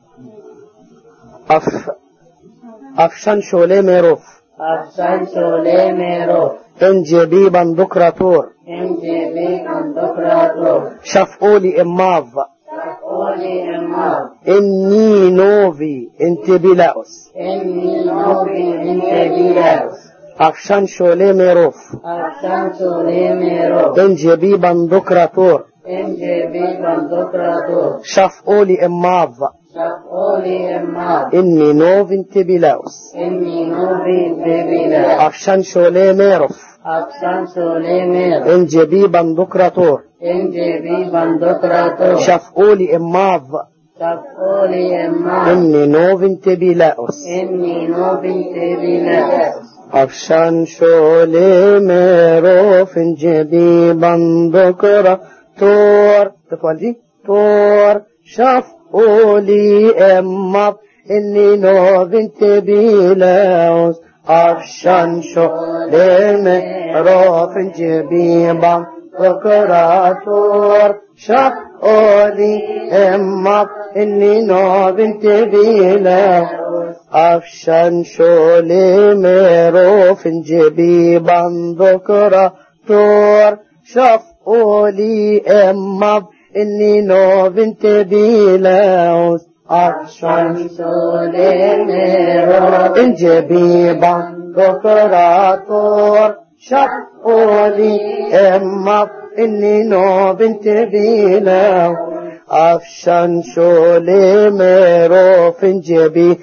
افشان شولي ميروف Afsan solemero. ان جبيبا دكراتور MGB Antokrator. شافولي اماف Oli Emma. اني نوفي انت بيلاوس Enni novi entebilas. افشان شولي ميروف Afsan solemero. ان جبيبا دكراتور MGB Antokrator. شافولي اماف Oli Emma. اني نوفي انت بيلاوس Enni novi entebilas. افشان شولي ميروف Afsan solemero. ان جبيبا دكراتور MGB Antokrator. شافولي اماف Oli Emma. اني نوفي انت بيلاوس Enni novi entebilas. افشان شولي ميروف ان جبيبا دكراتور تفضل تور شافولي اماف اني نوفي انت بيلاوس افشان شولي ميروف ان جبيبا دكراتور شافولي أولي إمّا إني بنت بيلا أفشان شولي ميروف جبي بندكرة تور شاف أولي إمّا إني بنت بيلا أفشان شولي ميروف جبي بندكرة تور شاف أولي إمّا إني بنت بيلا أفشان شولي ميروف جبي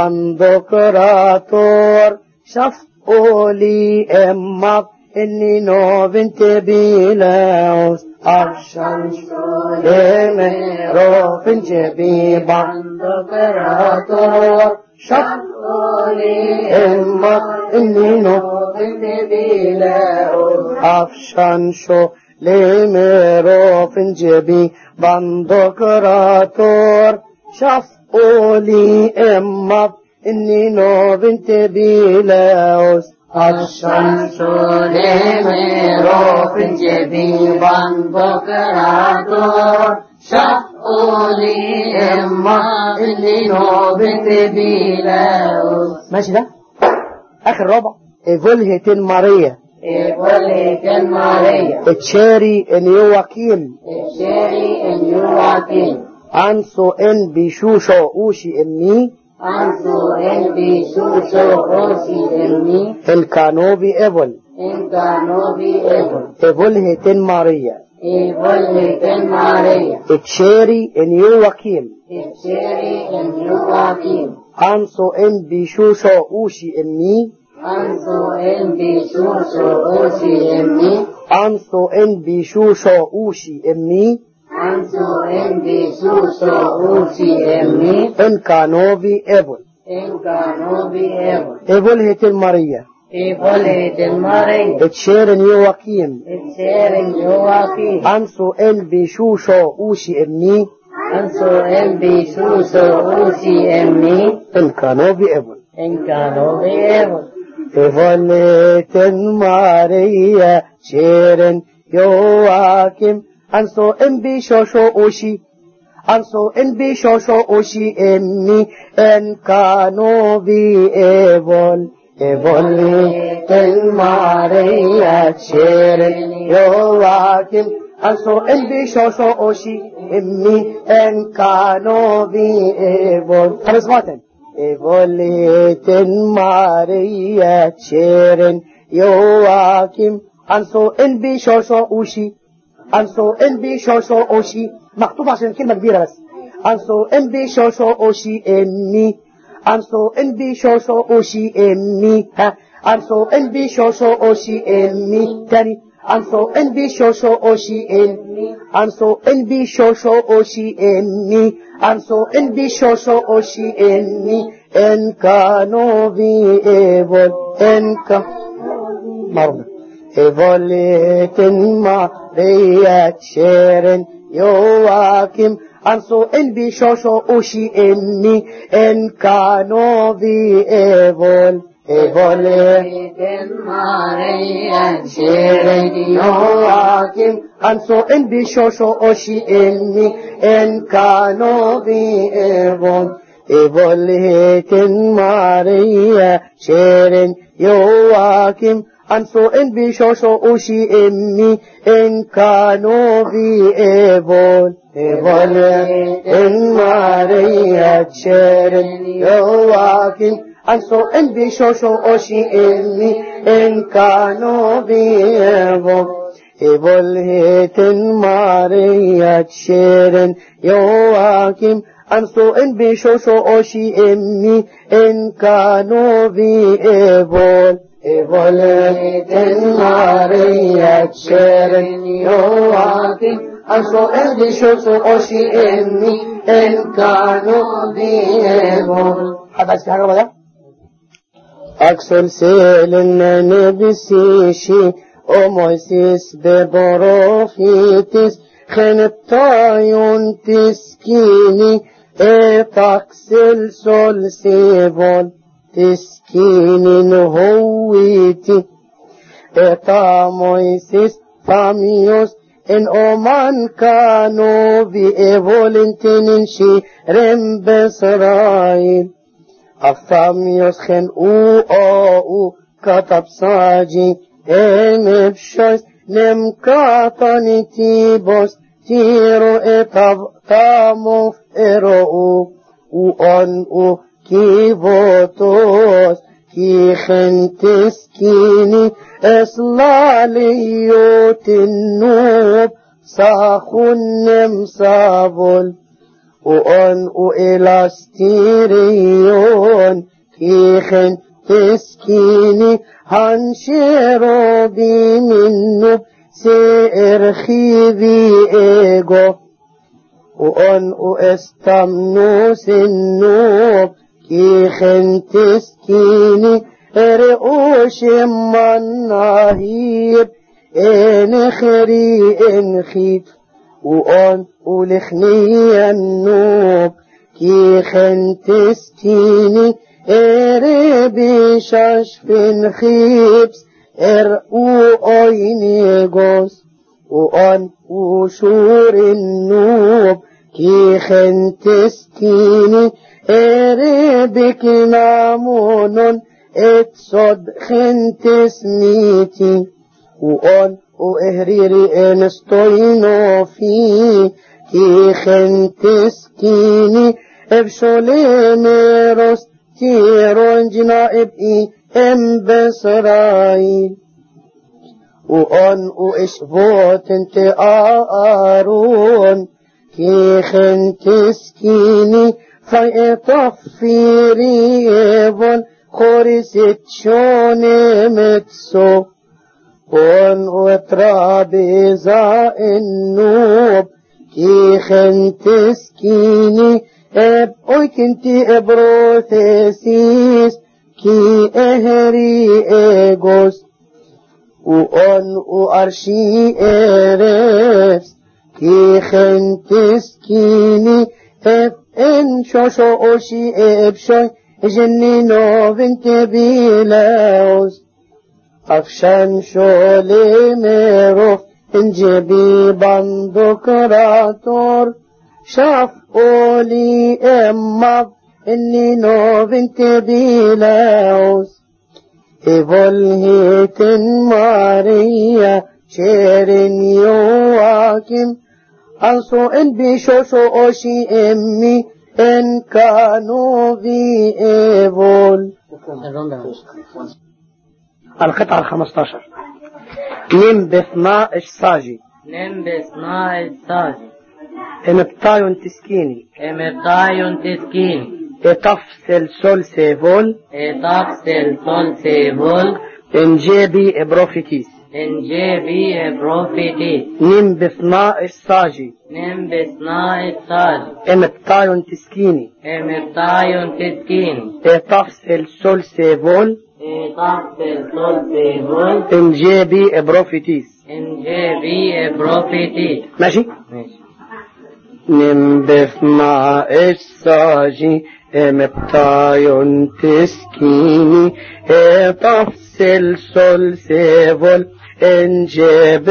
بندكراتور شاف أولي إمّا إني بنت بيلا أفشان شولي ميروف جبي بندكراتور شاف أولي إمّا إني بنت بيلا أفشان شولي لميروف جبي بندكراتور شاف أولي إمّا إني بنت بيلاوس الشمس لميروف جبي بندكراتور شاف أولي إمّا إني بنت بيلاوس. ماشي ده آخر ربع. إيفولهتين ماريا إيفولهتين ماريا تشاري إن يواكيم تشاري إن يواكيم أنسو إن بيشوشو أوشي إمي أنسو إن بيشوشو أوشي إمي إن كانوا بإيفول إن كانوا بإيفول. إيفولهتين ماريا إيفولهتين ماريا تشاري إن يواكيم تشاري إن يواكيم أنسو إن بيشوشو أوشي إمي أنسو إن بيشوشو أوشي إمي أنسو إن بيشوشو أوشي إمي أنسو إن بيشوشو أوشي إمي إن كانوا بإيفول إن كانوا بإيفول. إيفولهتين ماريا إيفولهتين ماريا تشاري إن يواكيم تشاري إن يواكيم أنسو إن بيشوشو أوشي إمي أنسو إن بيشوشو أوشي إمي إن كانوا بإيفول إن كانوا بإيفول. إيفولهتين ماريا شيرن يواكيم أنسو إن بيشوشو أوشي أنسو إن بيشوشو أوشي إمي إن كانوا بإيفول. إيفولهتين ماريا شيرن يواكيم أنسو إن بيشوشو أوشي إمي إن كانوا بإيفول. خلص ماتن. إيفولهتين ماريا شيرن يواكيم أنسو إن بيشوشو أوشي أنسو إن بيشوشو أوشي مكتوب عشان كلمة كبيرة بس. أنسو إن بيشوشو أوشي إمي أنسو إن بيشوشو أوشي إمي أنسو إن بيشوشو أوشي إمي تاني أنسو إن بيشوشو أوشي إمي أنسو إن بيشوشو أوشي إمي أنسو إن بيشوشو أوشي إمي إن كانوا بإيفول إن مرضى إيفولهتين ماريا شيرن يواكيم أنسو إن بيشوشو أوشي إمي إن كانوا بإيفول. إيفولهتين ماريا شيرن يواكيم أنسو إن بيشوشو أوشي إمي إن كانوا بإيفول. إيفولهتين ماريا شيرن يواكيم أنسو إن بيشوشو أوشي إمي إن كانوا بإيفول. إيفولهتين ماريا شيرن يواكيم أنسو إن بيشوشو أوشي إمي إن كانوا بإيفول. إيفولهتين ماريا شيرن يواكيم أنسو إن بيشوشو أوشي إمي إن كانوا بإيفول. إيفولهتين ماريا شيرن يواكيم أنسو إن بيشوشو أوشي إمي إن كانوا بإيفول. حد عايز حاجة بقى؟ أكسل سيلن نبسيشي أمويسيس ببروفيتيس خنطايون تسكيني إتاكسل سول سيفون تسكيني نهويتي إتا مويسيس فاميوس إن أمان كانوا بإيفولنتين شيرم بإسرائيل أفهم يسخن أو كتب ساجي إن بشويس نمكاتني تيبوس تيرو إتاب تاموف إرؤو وأن كيفوتوس كي خنتسكيني إسلاليوت النوب ساخن نمسابل وأن إلاستيريون كي خنتسكيني هنشيرو بي منوب سير خيبي إيغو وأن استمنوس النوب كي خنتسكيني رؤوش من نهيب إن خري إن خيت وأن لخني النوب كي خنتسكيني ربي ششف خيبس أويني غوس وأن وشور النوب كي خنتسكيني ربك نامون اتصد خنتسميتي وأن وإهريري انستوينو في كي خنتسكيني ابشولي ميروس تيرون جنائب ام بإسرائيل وأن وإشفوت انت آرون كي خنتسكيني فيطفيري ابن خورست شوني متسو وأن وترابيزا النوب كي خنتسكيني أوي كنتي إبروثيسيس كي إهري إيغوس وأن وأرشي إيرفس كي خنتسكيني إن شوشو أوشي إبشوي جنينو بنت بيلاوس أفشان شولي ميروف إنجبي بندقراتور شاف أولي أمك إني نو بنت بيلاوس إيفولهيتن ماريا شيرين يواكم أنسو إن بيشوشو أوشي أمي إن كانوا في إيفول. القطعة 15 نم بثناء الساجي نم بثناء الساجي امبتايون تسكيني امبتايون تسكيني اتفسل سول سيفول اتفسل سول سيفول انجيبي بروفيتيس انجيبي بروفيتيس نم بثناء الساجي نم بثناء الساجي امبتايون تسكيني امبتايون تسكيني اتفسل سول سيفول اتفسل سول سيفول انجيبي بروفيتيس انجيبي بروفيتيس. ماشي ماشي. نم بثناء الساجي امبتايون تسكيني اتفسل سول سيفول انجيب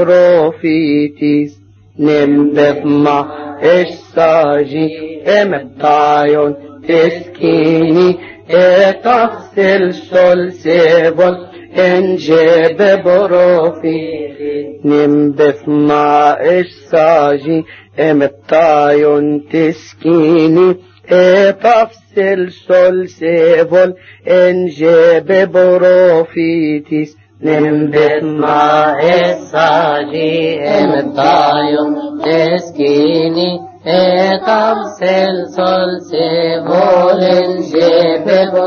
بروفيتيس نم بثناء الساجي امبتايون تسكيني اتفسل سول سيفول انجيب بروفيتيس نم بثناء الساجي امبتايون تسكيني اتفسل سول سيفول انجيب بروفيتيس نم بثناء الساجي امبتايون تسكيني اتفسل سول سيفول انجيب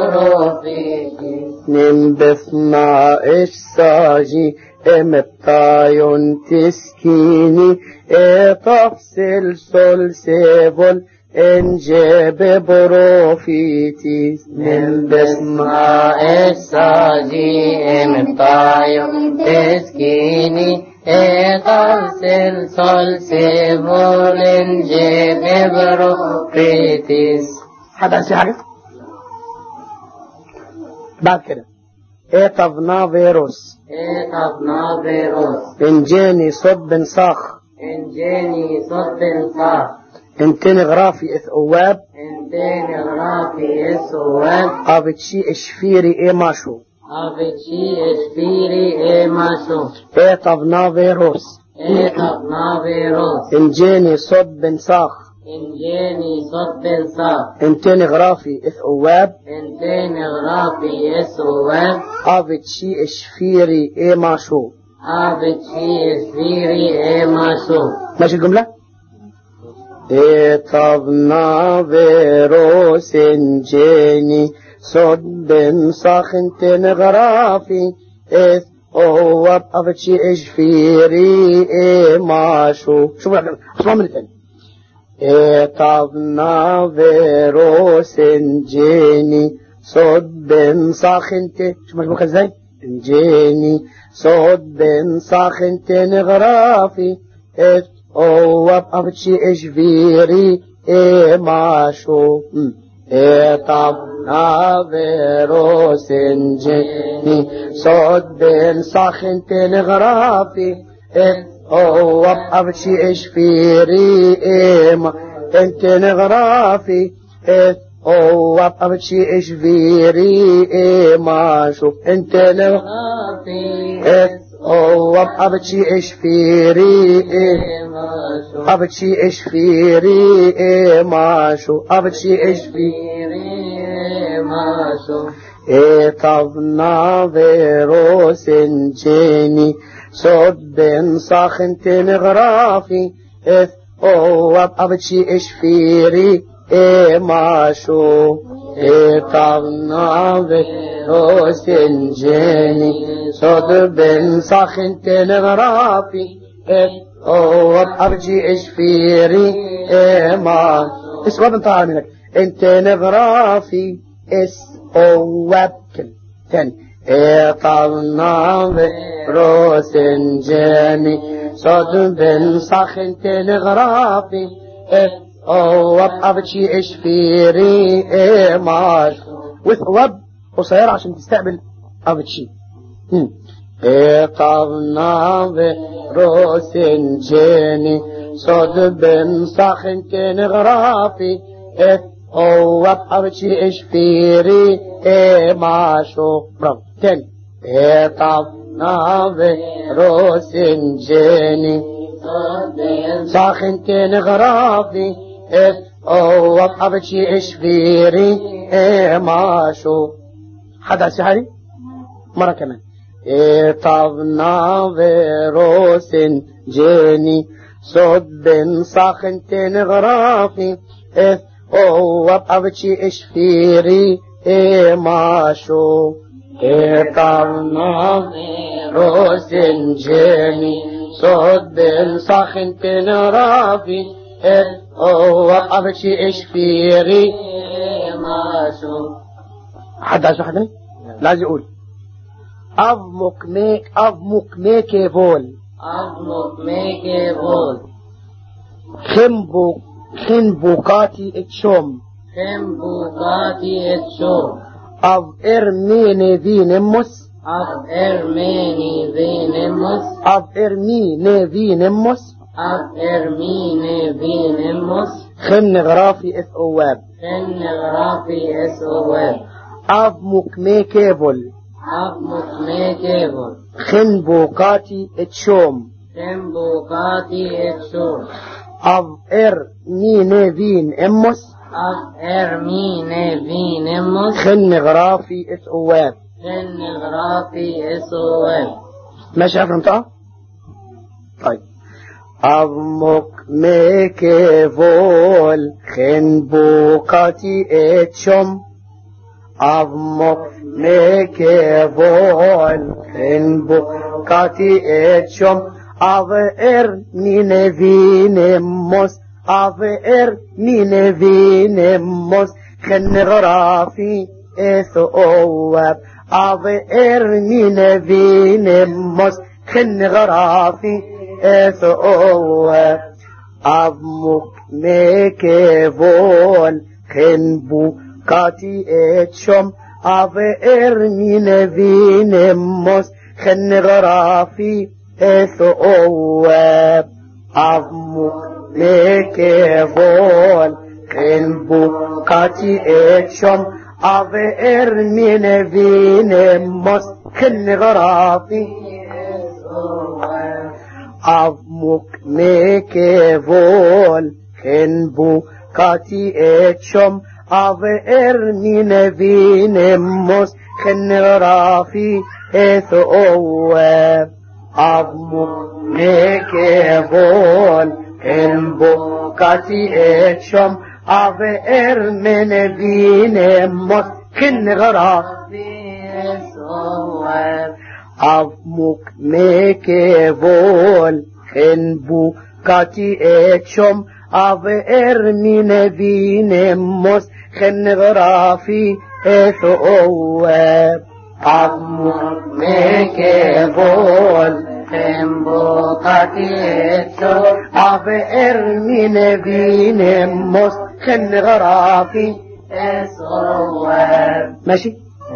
بروفيتيس نم بثناء الساجي امبتايون تسكيني اتفسل سول سيفول انجيب بروفيتيس نم بثناء الساجي امبتايون تسكيني اتفسل سول سيفول انجيب بروفيتيس. حد عايز حاجة بعد كده اطفنا فيروس اطفنا فيروس انجاني صب بن صاخ انجاني صب صاح انتن غرافي اث اواب انتين غرافي اسوان ابتشي اشفيري اي ماشو ابتشي اشفيري اي ماشو اطفنا فيروس اطفنا فيروس انجاني صب بن صاخ انجاني صب صاح انتن غرافي اث اواب انتين غرافي اسوان ابتشي اشفيري اي ماشو ابتشي اشفيري اي ماشو. ماشي الجملة. اطفنا فيروس انجاني صب بن صاخ انتن غرافي اث اواب ابتشي اشفيري اي ماشو. شوفوا اسمعوا من الثاني. اطفنا فيروس انجاني صب بن صاخ انت شو مجموعك ازاي انجاني صب بن صاخ انت نغرافي ات اواب ابتشي اشفيري اي ماشو. اطفنا فيروس انجاني صب بن صاخ انت نغرافي ات اواب ابتشي اشفيري ايما انت نغرافي ات اواب ابتشي اشفيري ايما شوف انت نغرافي ات اواب ابتشي اشفيري ايما ابتشي اشفيري ايما شوف ابتشي اشفيري ايما شوف اطفنا فيروس انجاني صب بن صاخ انتن غرافي اث اواب ابتشي اشفيري اي ماشو. اطفنا فيروس انجاني صب بن صاخ انتن غرافي اث اواب ابتشي اشفيري اي ماشو. اسمع بنطلع منك انتن غرافي اس اواب تاني. اطفنا فيروس انجاني صب بن صاخ انتن غرافي اث اواب ابتشي اشفيري اي ماشو. وثواب قصير عشان تستقبل ابتشي. اطفنا فيروس انجاني صب بن صاخ انتن غرافي اث اواب ابتشي اشفيري اي ماشو. برافو. تاني. اطفنا فيروس انجاني صاخ انتن غرافي اث اواب ابتشي اشفيري اي ماشو. حد عسي حالي مرة كمان. اطفنا فيروس انجاني صب بن صاخ انتن غرافي اث اواب ابتشي اشفيري اي ماشو. اطفنا فيروس انجاني صب بن صاخ انتن غرافي اث اواب ابتشي اشفيري اي ماشو. حد عايز واحد لازم يقول افمك ميكي فول افمك ميكي فول خنبوكاتي اتشوم خنبوكاتي اتشوم اف ارميني ذي نمس اف ارميني ذي نمس اف ارميني ذي نمس اف ارميني ذي نمس خن غرافي اث اواب خن غرافي اس اواب افمك ميكي فول افمك ميكي فول خنبوكاتي اتشوم خنبوكاتي اتشوم اف ارميني ذي نمس اف ارميني ذي نمس خن غرافي اث اواب خن غرافي اس اواب. ماشي عارف المنطقة؟ طيب. أفمك ميكي فول خنبوكاتي اتشوم أفمك ميكي فول خنبوكاتي اتشوم أفئر مين فينموس أفئر مين فينموس خن غرافي إث أواب أفئر مين فينموس خن غرافي إث أواب أفمك ميكي فول خنبوكاتي اتشوم أفرمين فينموس خنغرافي أثواب أفمو مكفول خنبو كاتي اتشم أفرمين فينموس خنغرافي أفمو مكفول خنبو كاتي اتشم أفرمين فينموس خنغرافي أثواب أفمو مكفول خنبو كاتي اتشم أفرمين فينموس خنغرافي أثواب أفمو مكفول خنبو كاتي اتشم أفرمين فينموس خنغرافي أثواب أفمو مكفول خنبو كاتي اتشم أفرمين فينموس خنغرافي أثواب. ماشي.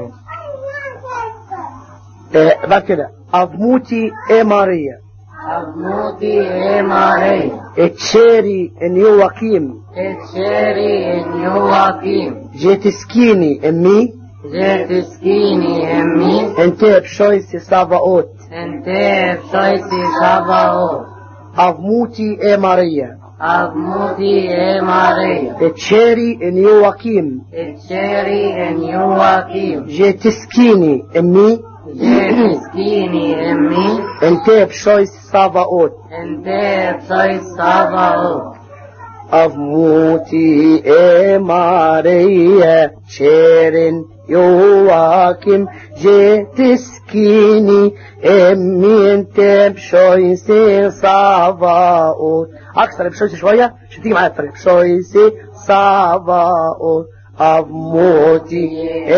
بعد كده أفموتي ماريا أفموتي ماريا اتشيري ان يواكيم اتشيري ان يواكيم جيتسكيني امي جيتسكيني امي انت بشويسي سافاوت انت بشويسي سافاوت. أفموتي ماريا أفموتي ماريا اتشيري ان يواكيم اتشيري ان يواكيم جيتسكيني امي جيتسكيني امي انت بشويسي سافاوت انت بشويسي سافاوت. أفموتي ماريا شيرين يواكيم جيتسكيني امي انت بشويسي سافاوت. اكثر بشويسي شوية عشان تيجي معايا الطريق. بشويسي سافاوت أفموتي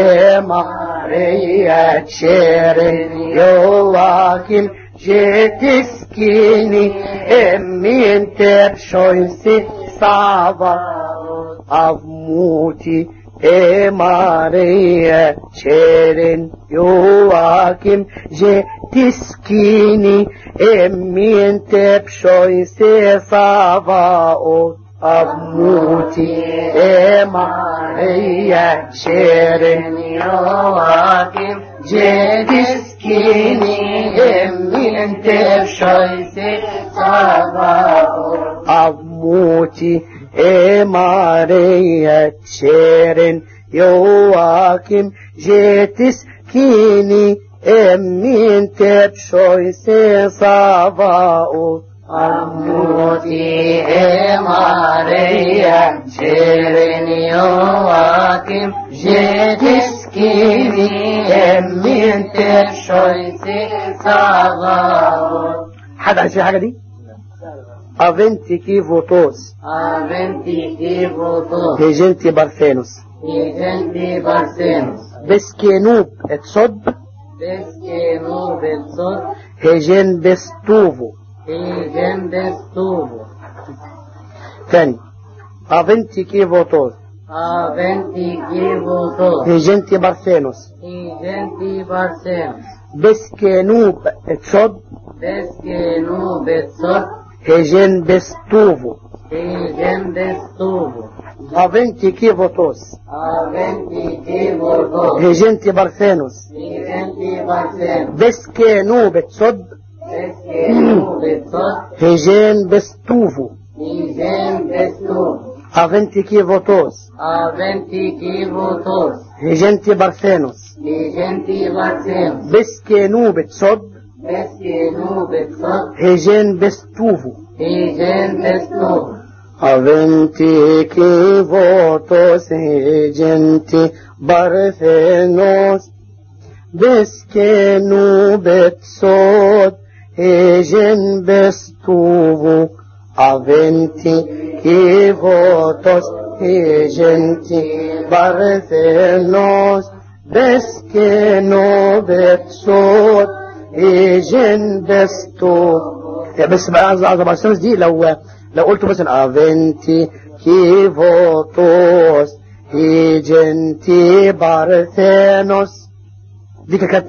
ماريا شيرين يواكيم جيتسكيني امي انت بشويسي سافاوت. أفموتي ماريا شيرين يواكيم جيتسكيني امي انت بشويسي سافاوت. أفموتي ماريا شيرين يواكيم جيتسكيني امي انت بشويسي سافاوت. أفموتي ماريا شيرين يواكيم جيتسكيني امي انت بشويسي سافاوت. أفموتي ماريا شيرين يواكيم جيتسكيني امي انت بشويسي سافاوت. حد عايز حاجة دي؟ أفنتي كيفوتوس أفنتي كيفوتوس هيجنتي بارثينوس هيجنتي بارثينوس بسكينوب اتصد بسكينوب اتصد هيجن بستوفو هيجن بستوفو. ثاني أفنتي كيفوتوس أفنتي كيفوتوس هيجنتي بارثينوس هيجنتي بارثينوس بسكينوب اتصد بسكينوب اتصد هيجن بستوفو هيجن بستوفو. أفنتي كيفوتوس أفنتي كيفوتوس هيجنتي بارثينوس هيجنتي بارثينوس بسكينوب اتصد بسكينوب اتصد هيجن بستوفو هيجن بستوفو. أفنتي كيفوتوس أفنتي كيفوتوس هيجنتي بارثينوس هيجنتي بارثينوس بسكينوب اتصد بسكينوب اتصد هيجن بستوفو هيجن بستوفو. أفنتي كيفوتوس هيجنتي بارثينوس بسكينوب اتصد هيجن بستوفو. أفنتي كيفوتوس هيجنتي بارثينوس بسكينوب اتصد هيجن بستوفو. بس بقى عايز بارثينوس دي لو قلت مثلا أفنتي كيفوتوس هيجنتي بارثينوس دي كانت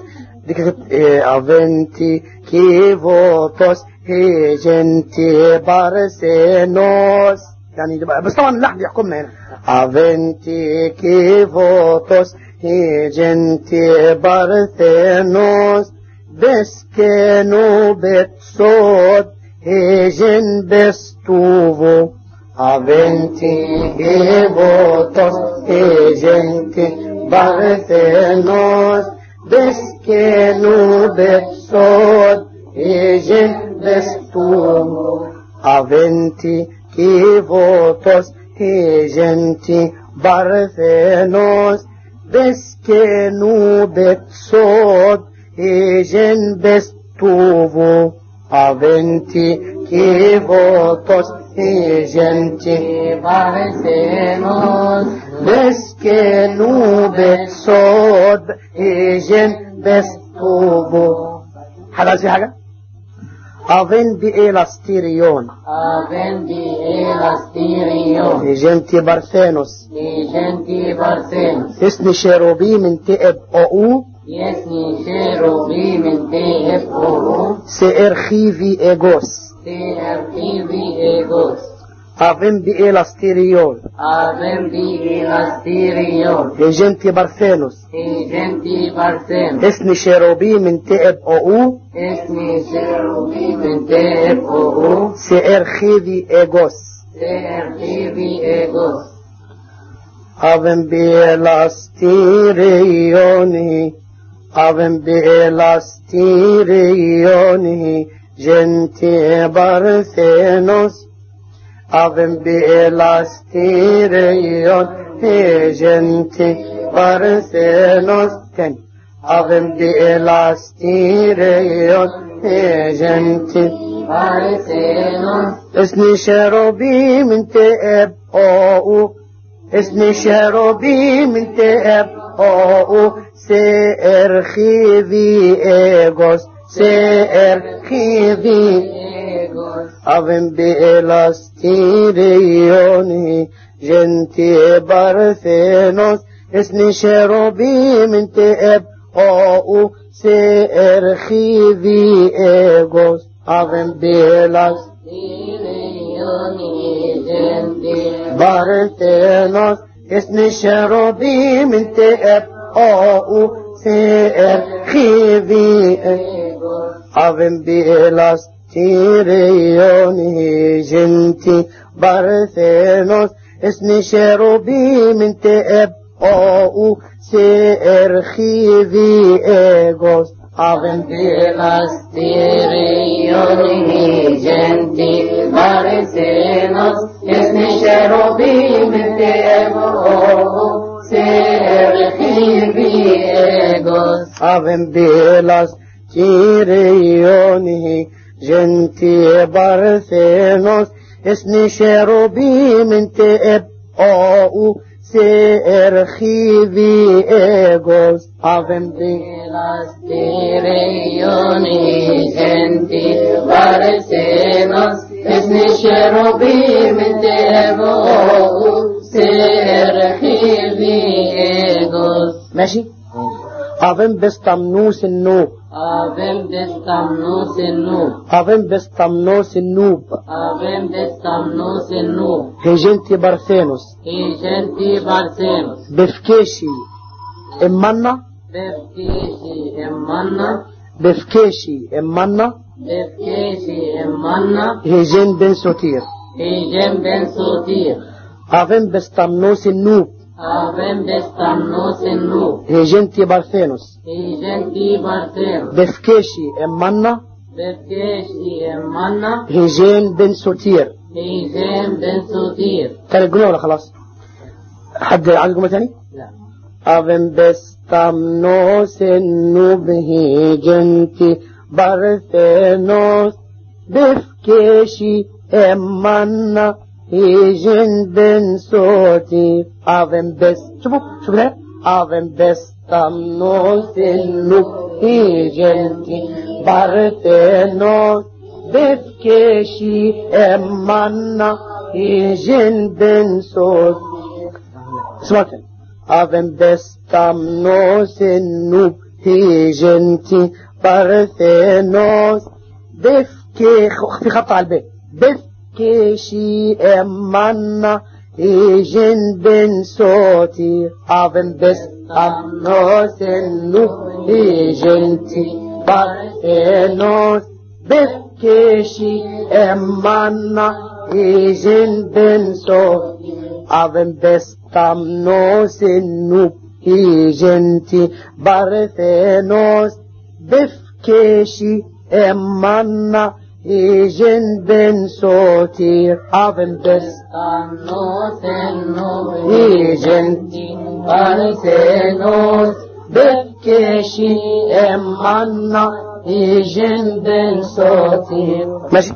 افنتي كيفوتوس هيجنتي بارثينوس يعني بس طبعا اللحن يحكمنا هنا افنتي كيفوتوس هيجنتي بارثينوس بسكنو بتصود هيجن بستوفو aventi votos egenti barthenos beskenu besod egen bestum aventi votos egenti barthenos beskenu besod egen bestuvo aventi votos egenti barthenos beskenu besod egen bestuvo حد عايز حاجة؟ افندي الاستيريون ايجنتي بارثينوس اسم شيروبي من تئب او سيرخيفي ايغوس افندي الاستيريون ايجنتي بارثينوس اسم شيروبي من تئب او سيرخيفي ايغوس افن بيلاستيريونه جنتي بارثينوس افن بيلاستيريون جنتي بارثينوس تاني افن بيلاستيريون جنتي بارثينوس اسمي شروبي من تئب او اسمي شروبي من تئب او سيرخيفي ايغوس سيرخيفي افن بيلاستيريونه جنتي بارثينوس اسمي شروبي من تئب او سيرخيفي ايغوس افن بيلاستيريونه جنتي بارثينوس اسمي شروبي من تئب او سيرخيفي افن بيلاستيريونه جنتي بارثينوس اسمي شروبي من تئب او سيرخيفي ايغوس افن بيلاستيريونه جنتي بارثينوس اسمي شروبي من تئب او سيرخيفي ايغوس افن بيلاستيريونه جنتي بارثينوس اسمي شروبي من تئب او سيرخيفي ايغوس افن بيلاستيريونه جنتي بارثينوس اسمي شروبي من تئب او سيرخيفي ايغوس ماشي افن بستمنوس النوب هيجنتي بارثينوس بفكيشي امنا هيجن بن سوتير افن بستمنوس النوب هيجنتي بارثينوس بفكيشي امنا هيجين بن سوتير كان الجملة ولا خلاص؟ حد عايز جملة تاني؟ لا. افن بستمنوس النوب هيجنتي بارثينوس بفكيشي امنا هيجن بن سوتير افن بس شوفوا ده افن بستمنوس النوب هيجنتي بارثينوس بفكيشي امنا هيجن بن سوتير اسمعتني أفن بستامنوس النوب هي جنتي بارثينوس بفكي في خط على البيت بفكي شي أمانا هي جن بن صوتي أفن بستامنوس النوب هي جنتي بارثينوس بفكي شي أمانا هي جن بن صوتي أفن بستامنوس النوب هي جنتي بارثينوس بفكيشي أمانا هي جن بن صوتي أفن بستامنوس النوب هي جنتي بارثينوس بفكيشي أمانا هي جن بن صوتي ماشي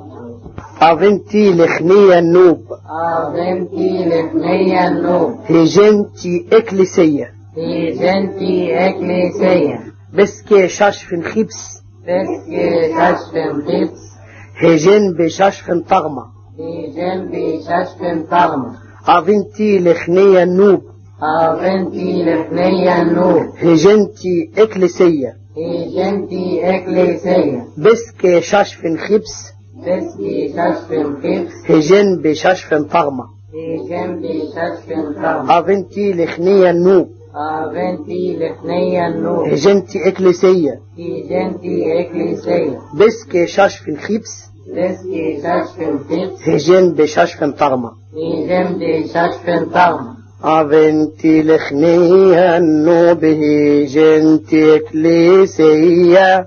أفنتي لخنية النوب أفنتي لخنية النوب هي جنتي إكليسية هي جنتي إكليسية بسكي شاشفن خبس بسكي شاشفن خبس هي جن بشاشفن طغمة هي جن بشاشفن طغمة أفنتي لخنية النوب أفنتي لخنية النوب هي جنتي إكليسية هي جنتي إكليسية بسكي شاشفن خبس بسكي شاشفن خبس هي جن بشاشفن طغمة هي جن بشاشفن طغمة أفنتي لخنية النوب أفنتي لخنية النوب هي جنتي إكليسية هي جنتي إكليسية بسكي شاشفن خبس بسكي شاشفن خبس هي جن بشاشفن طغمة هي جن بشاشفن طغمة أفنتي لخنية النوب هي جنتي إكليسية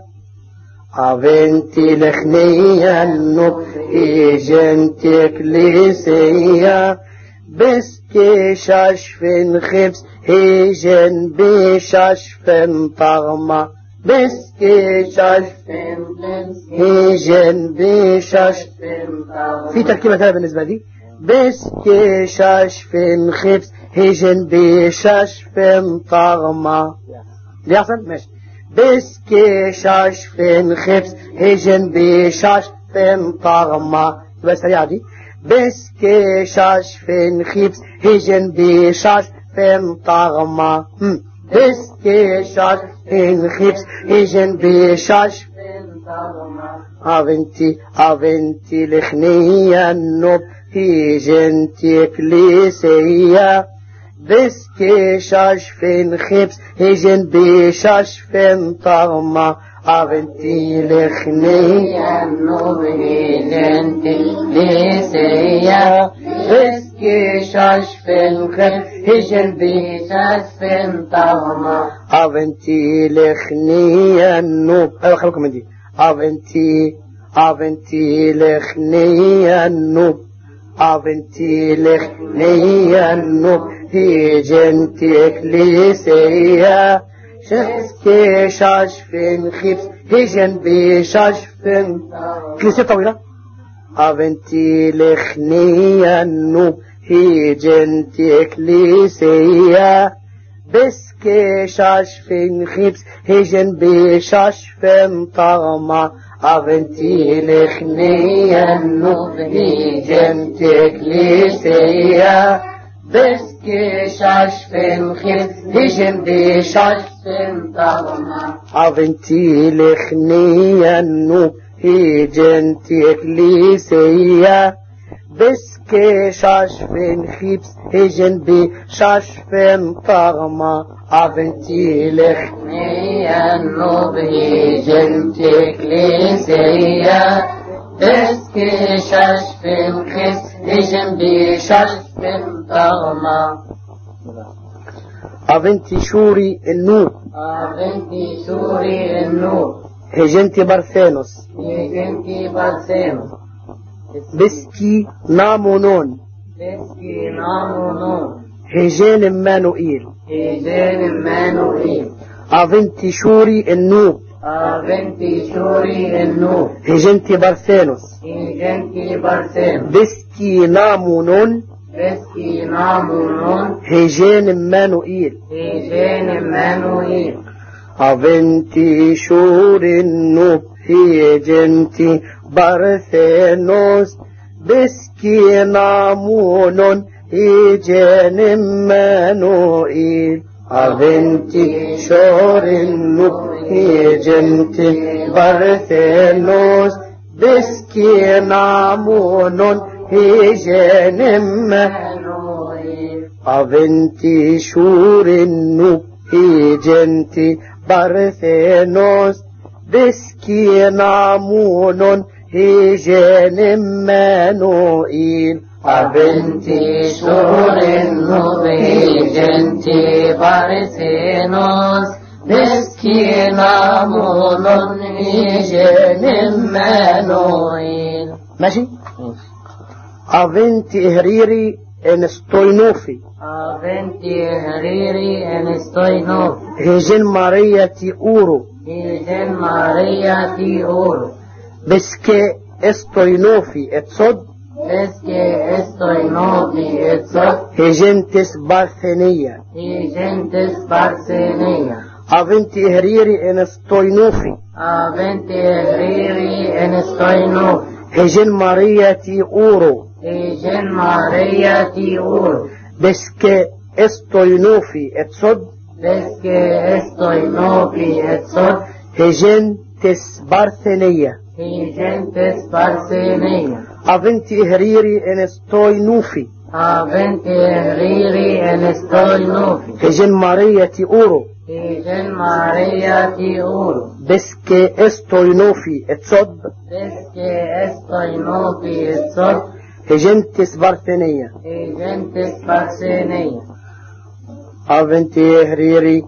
أفنتي لخنية النوب هي جنتي إكليسية بسكي شاشفن خبس هي جن بشاشفن طغمة بسكي شاشفن خبس هي جن بشاشفن طغمة في تركيبة ثانية بالنسبة دي بسكي شاشفن خبس هي جن بشاشفن طغمة ليه أحسن؟ ماشي بسكي شاشفن خبس هي جن بشاشفن طغمة يبقى سريعة دي بسكي شاشفن خبس هي جن بشاشفن طغمة بسكي شاشفن خبس هي جن بشاشفن طغمة أفنتي لخنية النوب هي جنتي إكليسية بسكي شاشفن خبس هي جن بشاشفن طغمة أفنتي لخنية النوب هي جنتي إكليسية بسكي شاشفن خبس هي جن بشاشفن طغمة أفنتي لخنية النوب أيوة خلوكم من دي أفنتي لخنية النوب أفنتي لخنية النوب هي جنتي إكليسية بسكي شاشفن خبس هي جن بشاشفن كليسية طويلة أفنتي لخنية النوب هي جنتي إكليسية بسكي شاشفن خبس هي جن بشاشفن طغمة أفنتي لخنية النوب هي جنتي إكليسية بسكي شاشفن خبس هي جن بشاشفن طغمة أفنتي لخنية النوب هي جنتي إكليسية بسكي شاشفن خبس هي جن بشاشفن طغمة أفنتي لخنية النوب هي جنتي إكليسية بسكي شاشفن خبس هي جن بشاشفن طغمة أفنتي شوري النوب أفنتي شوري النوب هي جنتي بارثينوس هي جنتي بارثينوس بسكي نامونون بسكي نامونون هي جن مانوئيل هي جن مانوئيل أفنتي شوري النوب أفنتي شوري النوب هي جنتي بارثينوس هي جنتي بارثينوس بسكي نامونون بسكي نامونون هي جن مانوئيل هي جن مانوئيل أفنتي شوري النوب هي جنتي بارثينوس بسكي نامونون هيجن مانوئيل أبنتي شورنو هيجنتي برثلوس بسكي نامونون هيجن مانوئيل أبنتي شورنو هيجنتي برثلوس بسكي نامونون هيجن مانوئيل أبنتي شور هيجنتي بارثينوس بسكينا مولون هيجن مانوئيل. ماشي. أبنتي هريري انستوينوفي أبنتي هريري انستوينوف هيجن ماريا تي أورو هيجن ماريا تي أورو بسكي استوينوفي اتصد بسكي استوينوفي اتصد هيجنتس بارثينية هيجنتس بارثينية. أبنتي هريري انستوينوفي أبنتي هريري انستوينوف هيجن ماريا تي أورو هيجن ماريا تي أورو بسكي استوينوفي اتصد بسكي استوينوفي اتصد هيجنتس بارثينية هيجنتس بارثينية. أبنتي هريري انستوينوفي أبنتي هريري انستوينوفي هيجن ماريا تي أورو هيجن ماريا تي أورو بسكي استوينوفي اتصد بسكي استوينوفي اتصد هيجنتس بارثينية هيجنتس بارثينية. أبنتي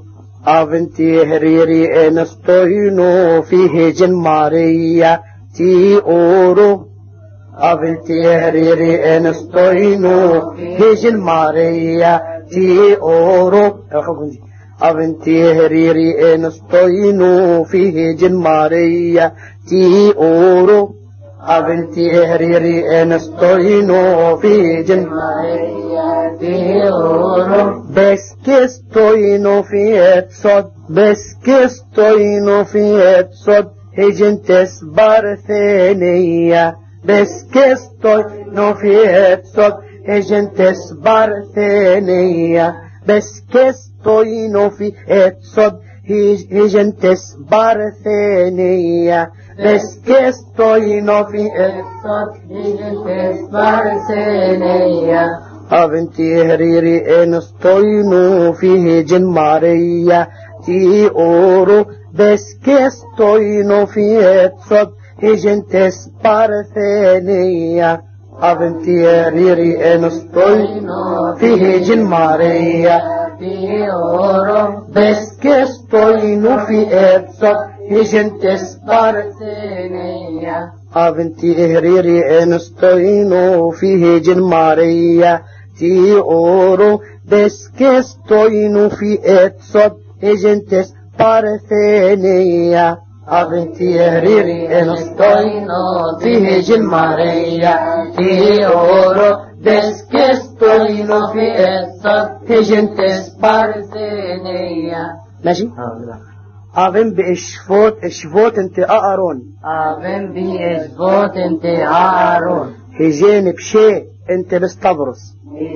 هريري انستوينوفي هيجن ماريا تي أورو أبنتي هريري انستوينوفي هيجن ماريا تي أورو أبنتي هريري انستوينوفي هيجن ماريا تي أورو أبنتي هريري انستوينوفي هيجن ماريا تي أورو بسكستوينوفي اتصد بسكستوينوفي اتصد هيجنتس بارثينية بسكستوينوفي اتصد هيجنتس بارثينية بسكستوينوفي اتصد هيجنتس بارثينية بسكستوينوفي اتصد هيجنتس بارثينية. أبنتي هريري انستوينوفي هيجن ماريا تي أورو بسكستوينوفي اتصد هيجنتس بارثينية أبنتي هريري انستوينوفي هيجن ماريا تي أورو بسكستوينوفي اتصد هيجنتس بارثينية. أبنتي هريري انستوينوفي هيجن ماريا تي أورو بسكستوينوفي اتصد هيجنتس بارثينية أبنتي هريري انستوينوفي هيجن ماريا تي أورو بسكستوينوفي اتصد هيجنتس بارثينية. ماشي. أبن بإشفوت انت أقرون أبن بإشفوت انت أقرون هيجين بشيء انت بستبرس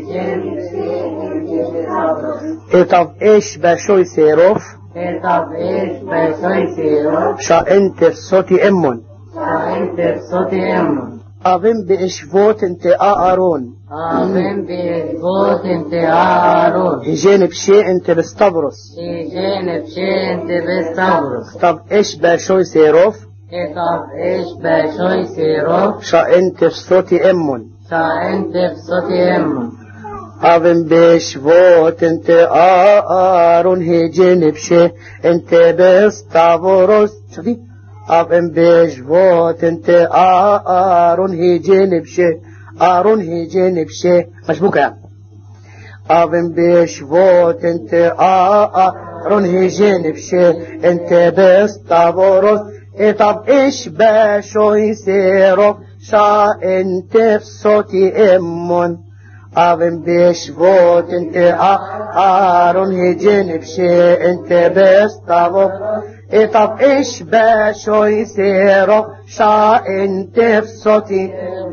طب ايش بشوي سيروف طب ايش بشوي سيروف شا انت في صوتي امون انت في صوتي امون. أبن بإشفوت انت أقرون أبن بإشفوت انت أقرون هيجين بشيء انت بستبرس هيجين بشيء انت بستبرس. طب ايش بشوي سيروف طب ايش بشوي سيروف شا انت في صوتي امون انت في صوتي امون. أبن بإشفوت انت أقرون هيجين بشيء انت بستبرس شوفي أبن بإشفوت انت أقرون هيجين بشيء أقرون هيجين بشيء مشبوكة يعني. أبن بإشفوت انت أقرون هيجين بشيء انت بستبرس طب ايش بشوي سيروف شا انت في صوتي امون أبن بإشفوت انت أقرون هيجين بشيء انت بستبرس طب ايش بشوي سيروف شا انت في صوتي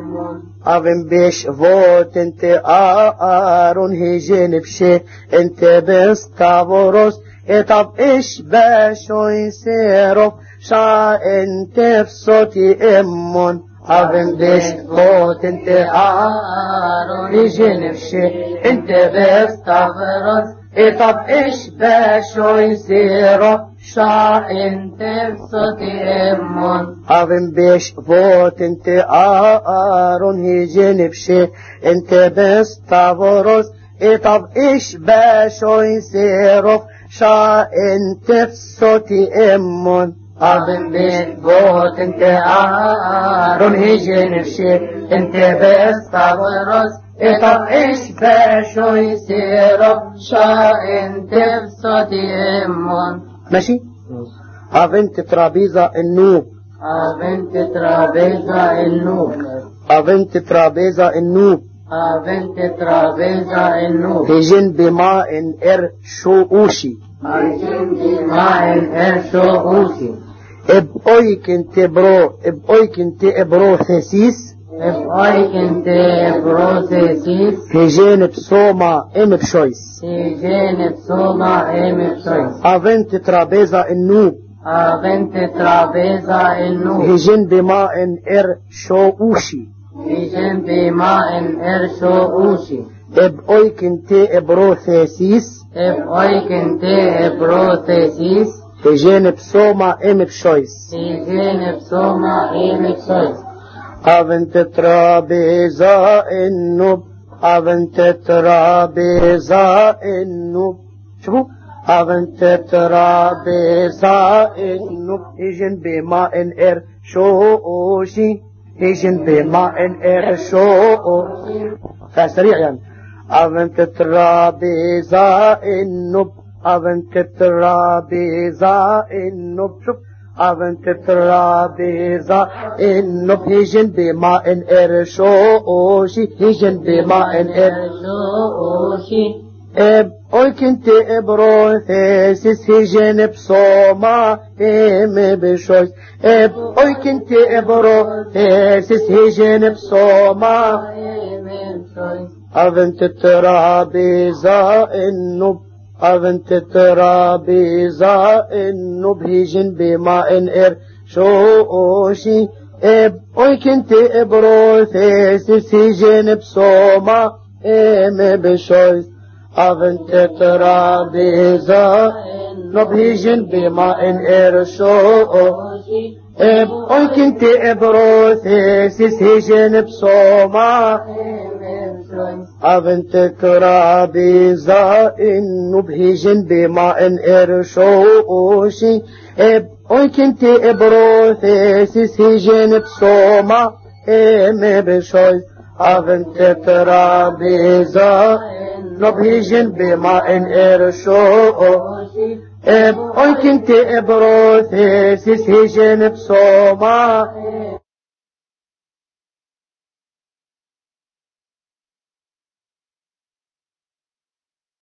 أبن بيش فوت انت آرون هيجين بشي انت بستابروس طب ايش باشو يسيرو شا انت بصوتي امون أبن بيش فوت انت آرون هيجين بشي انت بستابروس طب ايش باشو يسيرو شا انت بصوتي امون أبن بيش فوت انت آرون هيجين بشي انت بستابروس طب ايش باشو يسيرو شا انت بصوتي امون أبن بيش فوت انت آرون هيجين بشي انت بستابروس طب ايش باشو يسيرو شا انت بصوتي امون. ماشي. أبنت ترابيزة النوب. أبنت ترابيزة النوب. أبنت ترابيزة النوب. أبنت ترابيزة النوب. هيجين بماء إرشوشي. هيجين بماء إرشوشي. ابقويك انت برو ابقويك انت ابرو ثيسيس. ابقويك انت ابرو ثيسيس. هيجين بصوما ام بشويس. هيجين بصوما ام بشويس. أبنت ترابيزة النوب. أبنت ترابيزة النوب. هيجين بماء إرشوشي. هيجين بماء إرشوشي. ابقويك انت ابرو ثيسيس. ابقويك انت ابرو ثيسيس. هيجين بصوما ام بشويس. هيجين بصوما ام بشويس. أبنت ترابيزة النوب. أبنت ترابيزة النوب. شوفوا أبنت ترابيزة النوب. هيجين بماء إرشوشي. هيجين بماء إرشوشي. فسريع يعني. أبنت ترابيزة النوب. أبنت ترابيزة النوب. شوف أبنت ترابيزة النوب. هيجين بماء إرشوشي. هيجين بماء إرشوشي. ابقويك انت ابرو ثيسيس. هيجين بصوما ام بشويس. ابقويك انت ابرو ثيسيس. هيجين بصوما ام بشويس. أبنت ترابيزة النوب. أبنت ترابيزة النوب. هيجين بماء إرشوشي. ابقويك انت ابرو ثيسيس. هيجين بصوما ام بشويس. أبنت ترابيزة النوب. هيجين بماء إرشوشي. ابقويك انت ابرو ثيسيس. هيجين بصوما أبنت ترابيزة النوب. هيجين بماء إرشوشي. ابقويك انت ابرو ثيسيس. هيجين بصوما ام بشويس. أبنت ترابيزة النوب. هيجين بماء إرشوشي. ابقويك انت ابرو ثيسيس. هيجين بصوما